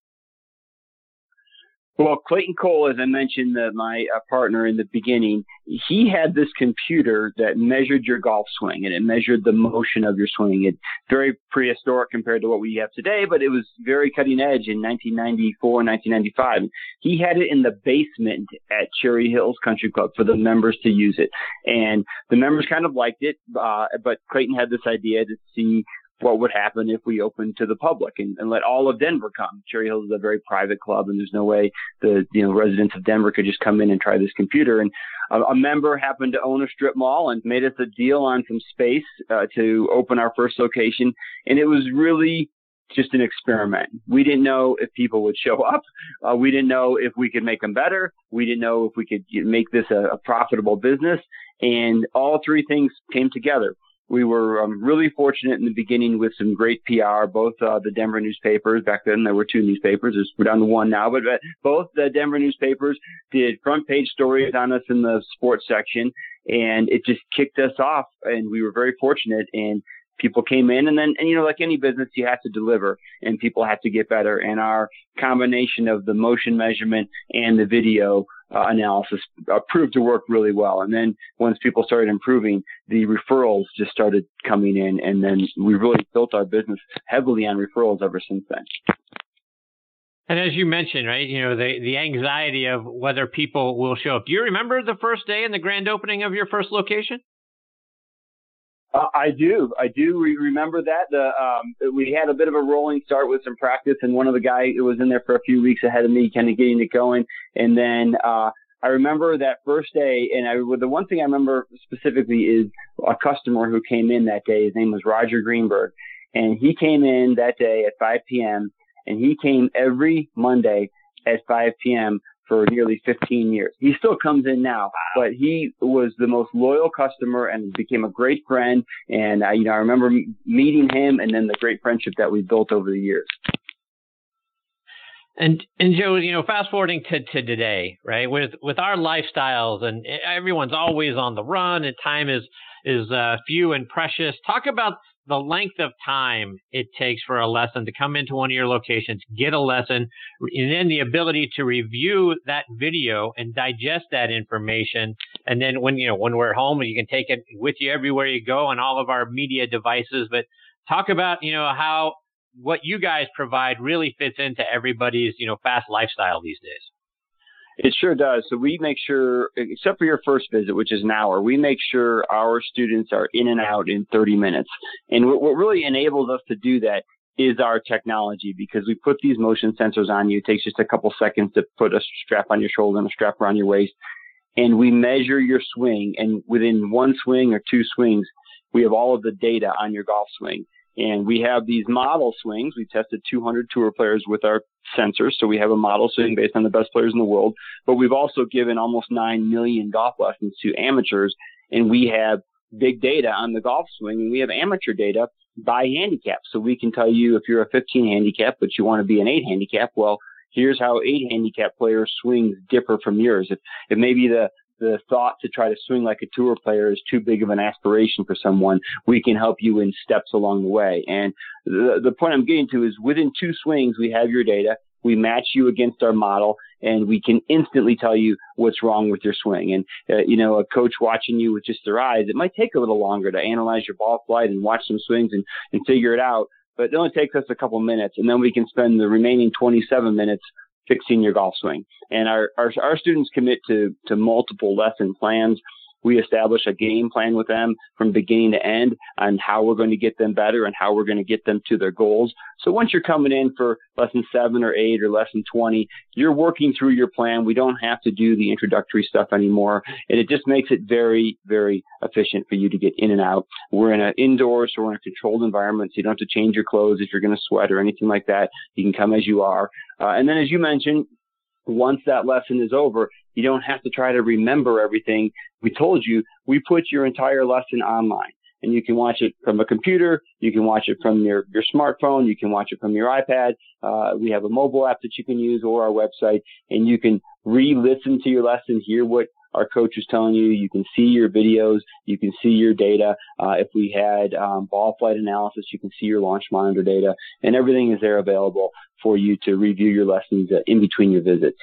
Well, Clayton Cole, as I mentioned, uh, my uh, partner in the beginning, he had this computer that measured your golf swing, and it measured the motion of your swing. It's very prehistoric compared to what we have today, but it was very cutting edge in nineteen ninety-four, nineteen ninety-five. He had it in the basement at Cherry Hills Country Club for the members to use it. And the members kind of liked it, uh, but Clayton had this idea to see what would happen if we opened to the public and, and let all of Denver come. Cherry Hills is a very private club, and there's no way the you know residents of Denver could just come in and try this computer. And a, a member happened to own a strip mall and made us a deal on some space uh, to open our first location. And it was really just an experiment. We didn't know if people would show up. Uh, we didn't know if we could make them better. We didn't know if we could make this a, a profitable business. And all three things came together. We were um, really fortunate in the beginning with some great P R, both uh, the Denver newspapers. Back then, there were two newspapers. There's, we're down to one now, but uh, both the Denver newspapers did front page stories on us in the sports section, and it just kicked us off. And we were very fortunate, and people came in, and then, and you know, like any business, you have to deliver, and people have to get better. And our combination of the motion measurement and the video Uh, analysis uh, proved to work really well. And then once people started improving, the referrals just started coming in. And then we really built our business heavily on referrals ever since then. And as you mentioned, right, you know, the, the anxiety of whether people will show up. Do you remember the first day and the grand opening of your first location? Uh, I do. I do re- remember that. The, um, we had a bit of a rolling start with some practice, and one of the guys who was in there for a few weeks ahead of me, kind of getting it going. And then uh, I remember that first day, and I, the one thing I remember specifically is a customer who came in that day. His name was Roger Greenberg, and he came in that day at five p.m., and he came every Monday at five p.m. for nearly fifteen years. He still comes in now, but he was the most loyal customer and became a great friend. And, uh, you know, I remember m- meeting him and then the great friendship that we built over the years. And, and Joe, you know, fast forwarding to, to today, right, with, with our lifestyles and everyone's always on the run and time is, is uh, few and precious. Talk about the length of time it takes for a lesson to come into one of your locations, get a lesson, and then the ability to review that video and digest that information. And then when, you know, when we're home, you can take it with you everywhere you go on all of our media devices. But talk about, you know, how what you guys provide really fits into everybody's, you know, fast lifestyle these days. It sure does. So we make sure, except for your first visit, which is an hour, we make sure our students are in and out in thirty minutes. And what, what really enables us to do that is our technology, because we put these motion sensors on you. It takes just a couple seconds to put a strap on your shoulder and a strap around your waist. And we measure your swing. And within one swing or two swings, we have all of the data on your golf swing. And we have these model swings. We tested two hundred tour players with our sensors. So we have a model swing based on the best players in the world. But we've also given almost nine million golf lessons to amateurs. And we have big data on the golf swing. And we have amateur data by handicap. So we can tell you if you're a fifteen handicap, but you want to be an eight handicap, well, here's how eight handicap players' swings differ from yours. If, if maybe the the thought to try to swing like a tour player is too big of an aspiration for someone, we can help you in steps along the way. And the, the point I'm getting to is within two swings, we have your data. We match you against our model, and we can instantly tell you what's wrong with your swing. And, uh, you know, a coach watching you with just their eyes, it might take a little longer to analyze your ball flight and watch some swings and, and figure it out. But it only takes us a couple minutes, and then we can spend the remaining twenty-seven minutes fixing your golf swing. And our, our, our students commit to, to multiple lesson plans. We establish a game plan with them from beginning to end on how we're going to get them better and how we're going to get them to their goals. So once you're coming in for lesson seven or eight or lesson twenty, you're working through your plan. We don't have to do the introductory stuff anymore. And it just makes it very, very efficient for you to get in and out. We're in an indoor, so we're in a controlled environment. So you don't have to change your clothes if you're going to sweat or anything like that. You can come as you are. Uh, and then as you mentioned, once that lesson is over, you don't have to try to remember everything we told you. We put your entire lesson online, and you can watch it from a computer. You can watch it from your, your smartphone. You can watch it from your iPad. Uh, we have a mobile app that you can use, or our website, and you can re-listen to your lesson, hear what our coach is telling you. You can see your videos. You can see your data. Uh, if we had um, ball flight analysis, you can see your launch monitor data, and everything is there available for you to review your lessons uh, in between your visits.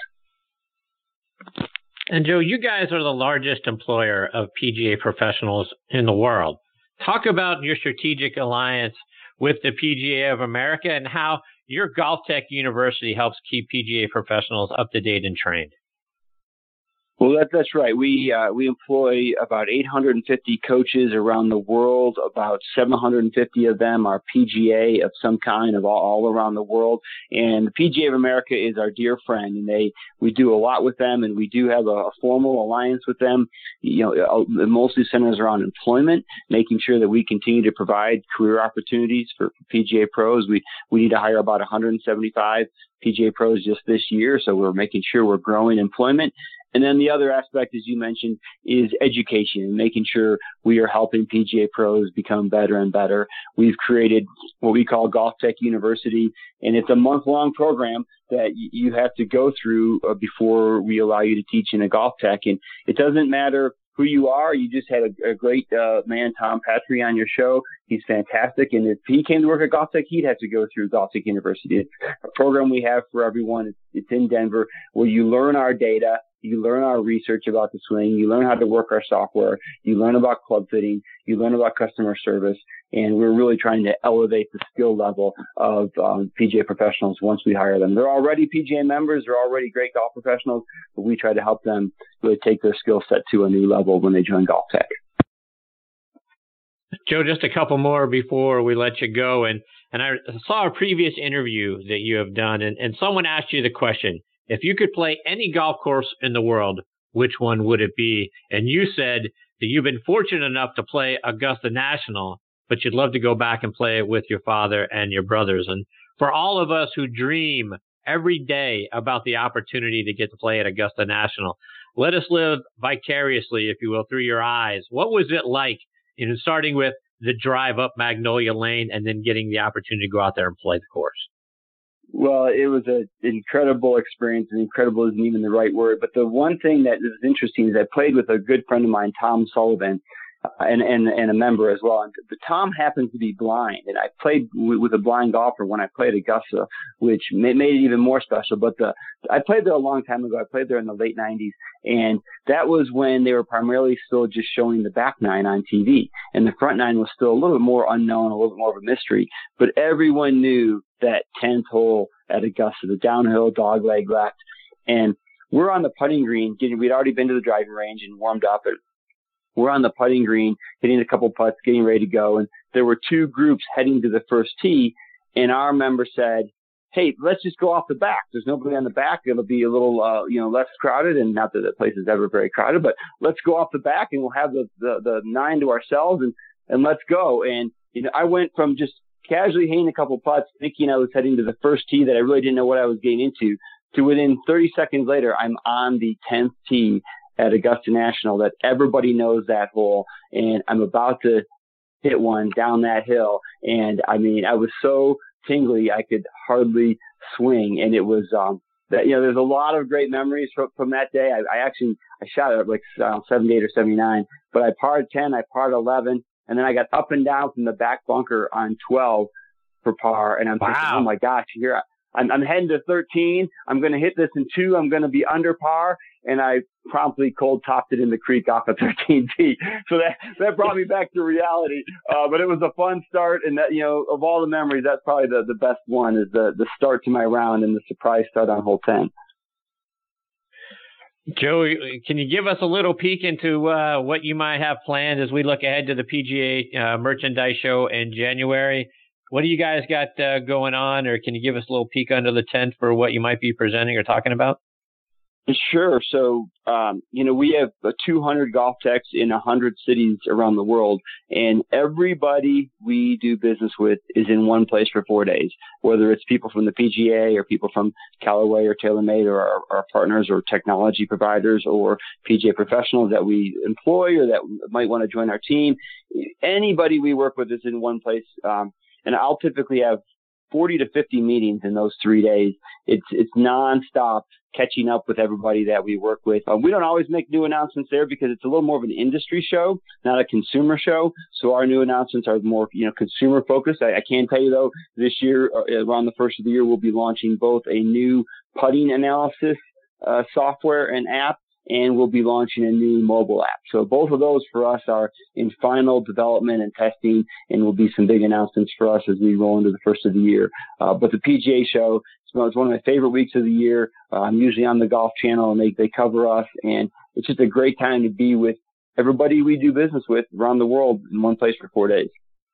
And Joe, you guys are the largest employer of P G A professionals in the world. Talk about your strategic alliance with the P G A of America and how your GolfTech University helps keep P G A professionals up to date and trained. Well, that, that's right. We uh, we employ about eight hundred fifty coaches around the world. About seven hundred fifty of them are P G A of some kind, of all, all around the world. And the P G A of America is our dear friend, and they we do a lot with them, and we do have a, a formal alliance with them. You know, it mostly centers around employment, making sure that we continue to provide career opportunities for P G A pros. We we need to hire about one hundred seventy-five P G A pros just this year, so we're making sure we're growing employment. And then the other aspect, as you mentioned, is education and making sure we are helping P G A pros become better and better. We've created what we call GolfTech University, and it's a month-long program that you have to go through uh, before we allow you to teach in a GolfTech. And it doesn't matter who you are. You just had a, a great uh, man, Tom Patry, on your show. He's fantastic. And if he came to work at GolfTech, he'd have to go through GolfTech University. It's a program we have for everyone. It's, it's in Denver, where you learn our data. You learn our research about the swing. You learn how to work our software. You learn about club fitting. You learn about customer service. And we're really trying to elevate the skill level of um, P G A professionals once we hire them. They're already P G A members. They're already great golf professionals, but we try to help them really take their skill set to a new level when they join GolfTech. Joe, just a couple more before we let you go. And, and I saw a previous interview that you have done, and, and someone asked you the question, if you could play any golf course in the world, which one would it be? And you said that you've been fortunate enough to play Augusta National, but you'd love to go back and play it with your father and your brothers. And for all of us who dream every day about the opportunity to get to play at Augusta National, let us live vicariously, if you will, through your eyes. What was it like, you know, starting with the drive up Magnolia Lane and then getting the opportunity to go out there and play the course? Well, it was an incredible experience, and incredible isn't even the right word. But the one thing that was interesting is I played with a good friend of mine, Tom Sullivan, uh, and, and, and a member as well. And Tom happens to be blind, and I played w- with a blind golfer when I played Augusta, which made, made it even more special. But the I played there a long time ago. I played there in the late nineties, and that was when they were primarily still just showing the back nine on T V, and the front nine was still a little bit more unknown, a little bit more of a mystery. But everyone knew that tenth hole at Augusta, the downhill dog leg left, and we're on the putting green. Getting, we'd already been to the driving range and warmed up. And we're on the putting green, hitting a couple putts, getting ready to go. And there were two groups heading to the first tee, and our member said, "Hey, let's just go off the back. There's nobody on the back. It'll be a little, uh, you know, less crowded, and not that the place is ever very crowded, but let's go off the back, and we'll have the the, the nine to ourselves, and and let's go." And you know, I went from just casually hitting a couple putts, thinking I was heading to the first tee that I really didn't know what I was getting into, to within thirty seconds later, I'm on the tenth tee at Augusta National that everybody knows that hole, and I'm about to hit one down that hill. And I mean, I was so tingly, I could hardly swing. And it was, um, that, you know, there's a lot of great memories from, from that day. I, I actually, I shot it like uh, seventy-eight or seventy-nine, but I parred ten, I parred eleven. And then I got up and down from the back bunker on twelve for par. And I'm wow. thinking, oh my gosh, here I'm, I'm heading to thirteen. I'm going to hit this in two. I'm going to be under par. And I promptly cold topped it in the creek off of thirteen tee. So that, that brought me back to reality. Uh, but it was a fun start. And that, you know, of all the memories, that's probably the, the best one is the, the start to my round and the surprise start on hole ten. Joe, can you give us a little peek into uh, what you might have planned as we look ahead to the P G A uh, Merchandise Show in January? What do you guys got uh, going on, or can you give us a little peek under the tent for what you might be presenting or talking about? Sure. So, um, you know, we have two hundred golf techs in one hundred cities around the world, and everybody we do business with is in one place for four days, whether it's people from the P G A or people from Callaway or TaylorMade or our, our partners or technology providers or P G A professionals that we employ or that might want to join our team. Anybody we work with is in one place. Um, and I'll typically have forty to fifty meetings in those three days. It's, it's nonstop catching up with everybody that we work with. Uh, we don't always make new announcements there because it's a little more of an industry show, not a consumer show. So our new announcements are more, you know, consumer focused. I, I can tell you though, this year, uh, around the first of the year, we'll be launching both a new putting analysis uh, software and app, and we'll be launching a new mobile app. So both of those for us are in final development and testing, and will be some big announcements for us as we roll into the first of the year. Uh, but the P G A show, it's one of my favorite weeks of the year. Uh, I'm usually on the Golf Channel, and they, they cover us, and it's just a great time to be with everybody we do business with around the world in one place for four days.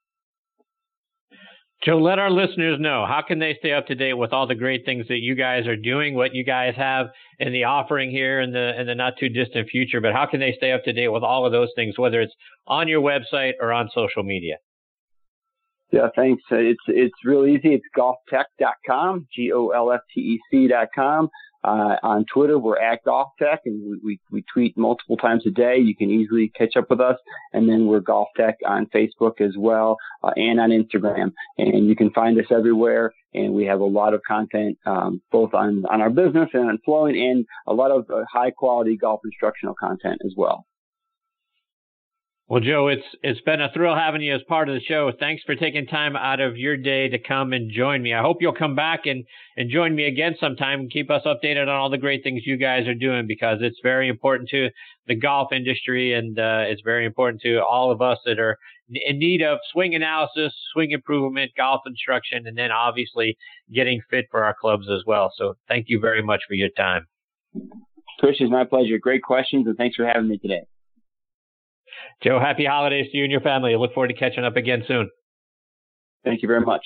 Joe, let our listeners know, how can they stay up to date with all the great things that you guys are doing, what you guys have in the offering here in the in the not too distant future, but how can they stay up to date with all of those things, whether it's on your website or on social media? Yeah, thanks. It's it's real easy. It's golf tech dot com, G O L F T E C dot com. Uh, on Twitter, we're at GolfTech, and we, we, we tweet multiple times a day. You can easily catch up with us. And then we're GolfTech on Facebook as well, uh, and on Instagram. And you can find us everywhere. And we have a lot of content, um, both on, on our business and on flowing, and a lot of uh, high quality golf instructional content as well. Well, Joe, it's it's been a thrill having you as part of the show. Thanks for taking time out of your day to come and join me. I hope you'll come back and, and join me again sometime and keep us updated on all the great things you guys are doing, because it's very important to the golf industry, and uh, it's very important to all of us that are in need of swing analysis, swing improvement, golf instruction, and then obviously getting fit for our clubs as well. So thank you very much for your time. Chris, it's my pleasure. Great questions, and thanks for having me today. Joe, happy holidays to you and your family. I look forward to catching up again soon. Thank you very much.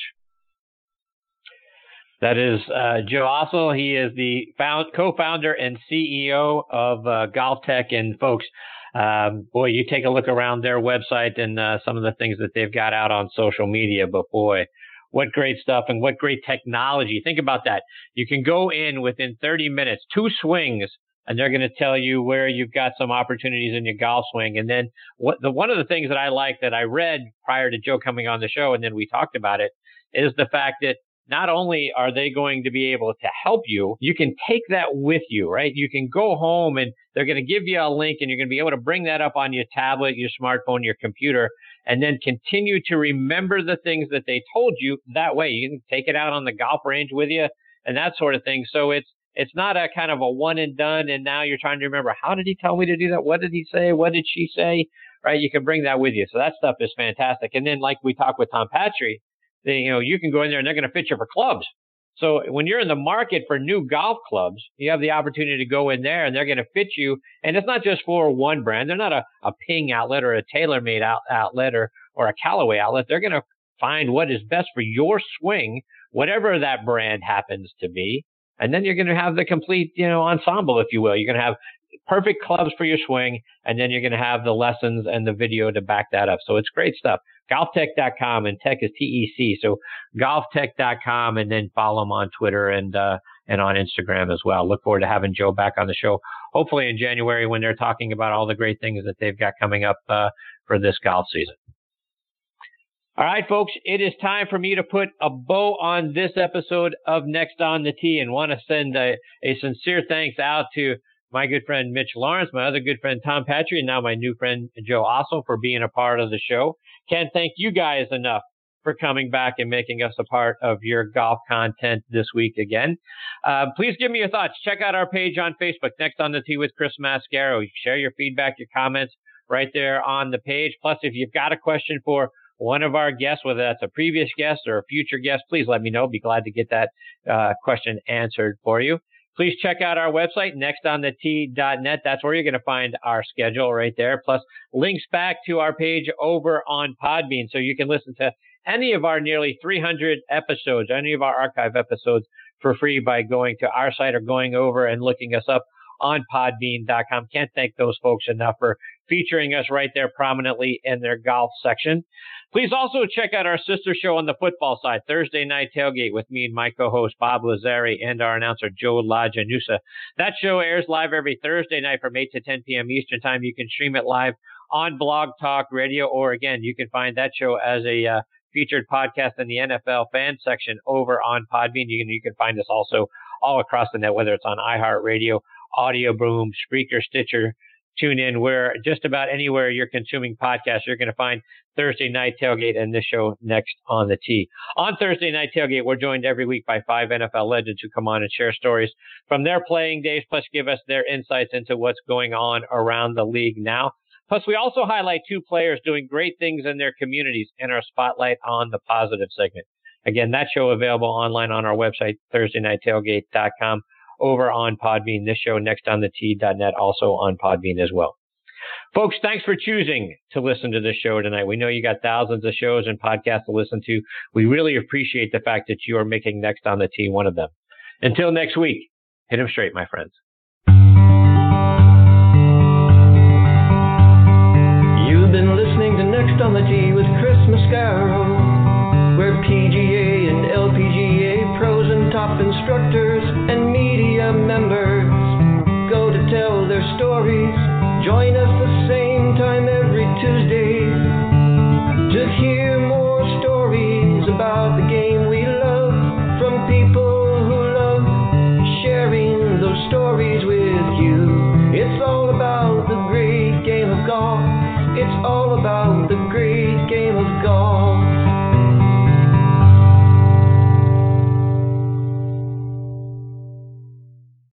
That is uh, Joe Ossel. He is the found, co-founder and C E O of uh, GolfTech. And folks, um, boy, you take a look around their website and uh, some of the things that they've got out on social media. But boy, what great stuff and what great technology. Think about that. You can go in within thirty minutes, two swings, and they're going to tell you where you've got some opportunities in your golf swing. And then what the one of the things that I like that I read prior to Joe coming on the show, and then we talked about it, is the fact that not only are they going to be able to help you, you can take that with you, right? You can go home and they're going to give you a link and you're going to be able to bring that up on your tablet, your smartphone, your computer, and then continue to remember the things that they told you that way. You can take it out on the golf range with you and that sort of thing. So it's It's not a kind of a one and done, and now you're trying to remember, how did he tell me to do that? What did he say? What did she say? Right? You can bring that with you. So that stuff is fantastic. And then like we talked with Tom Patry, they, you know, you can go in there and they're going to fit you for clubs. So when you're in the market for new golf clubs, you have the opportunity to go in there and they're going to fit you. And it's not just for one brand. They're not a, a Ping outlet or a TaylorMade out, outlet or, or a Callaway outlet. They're going to find what is best for your swing, whatever that brand happens to be. And then you're going to have the complete, you know, ensemble, if you will. You're going to have perfect clubs for your swing, and then you're going to have the lessons and the video to back that up. So it's great stuff. golf tech dot com, and tech is T E C. So golf tech dot com, and then follow them on Twitter and uh, and on Instagram as well. Look forward to having Joe back on the show, hopefully in January when they're talking about all the great things that they've got coming up uh, for this golf season. All right, folks, it is time for me to put a bow on this episode of Next on the Tee, and want to send a, a sincere thanks out to my good friend Mitch Lawrence, my other good friend Tom Patry, and now my new friend Joe Ossel for being a part of the show. Can't thank you guys enough for coming back and making us a part of your golf content this week again. Uh, please give me your thoughts. Check out our page on Facebook, Next on the Tee with Chris Mascaro. Share your feedback, your comments right there on the page. Plus, if you've got a question for one of our guests, whether that's a previous guest or a future guest, please let me know. Be glad to get that uh, question answered for you. Please check out our website, next on the tee dot net. That's where you're going to find our schedule right there, plus links back to our page over on Podbean. So you can listen to any of our nearly three hundred episodes, any of our archive episodes for free by going to our site or going over and looking us up on podbean dot com. Can't thank those folks enough for featuring us right there prominently in their golf section. Please also check out our sister show on the football side, Thursday Night Tailgate, with me and my co-host Bob Lazari and our announcer Joe LaJanusa. That show airs live every Thursday night from eight to ten p.m. Eastern Time. You can stream it live on Blog Talk Radio, or again, you can find that show as a uh, featured podcast in the N F L fan section over on Podbean. You can, you can find us also all across the net, whether it's on iHeartRadio, Audio Boom, Spreaker, Stitcher, TuneIn, where just about anywhere you're consuming podcasts, you're going to find Thursday Night Tailgate and this show Next on the Tee. On Thursday Night Tailgate, we're joined every week by five N F L legends who come on and share stories from their playing days, plus give us their insights into what's going on around the league now. Plus, we also highlight two players doing great things in their communities in our Spotlight on the Positive segment. Again, that show available online on our website, thursday night tailgate dot com. Over on Podbean, this show next on the tee dot net, also on Podbean as well. Folks, thanks for choosing to listen to this show tonight. We know you got thousands of shows and podcasts to listen to. We really appreciate the fact that you are making Next on the Tee one of them. Until next week, hit them straight, my friends. You've been listening to Next on the Tee with Chris Mascaro, where P G A and L P G A pros and top instructors and media members go to tell their stories. Join us the same time every Tuesday to hear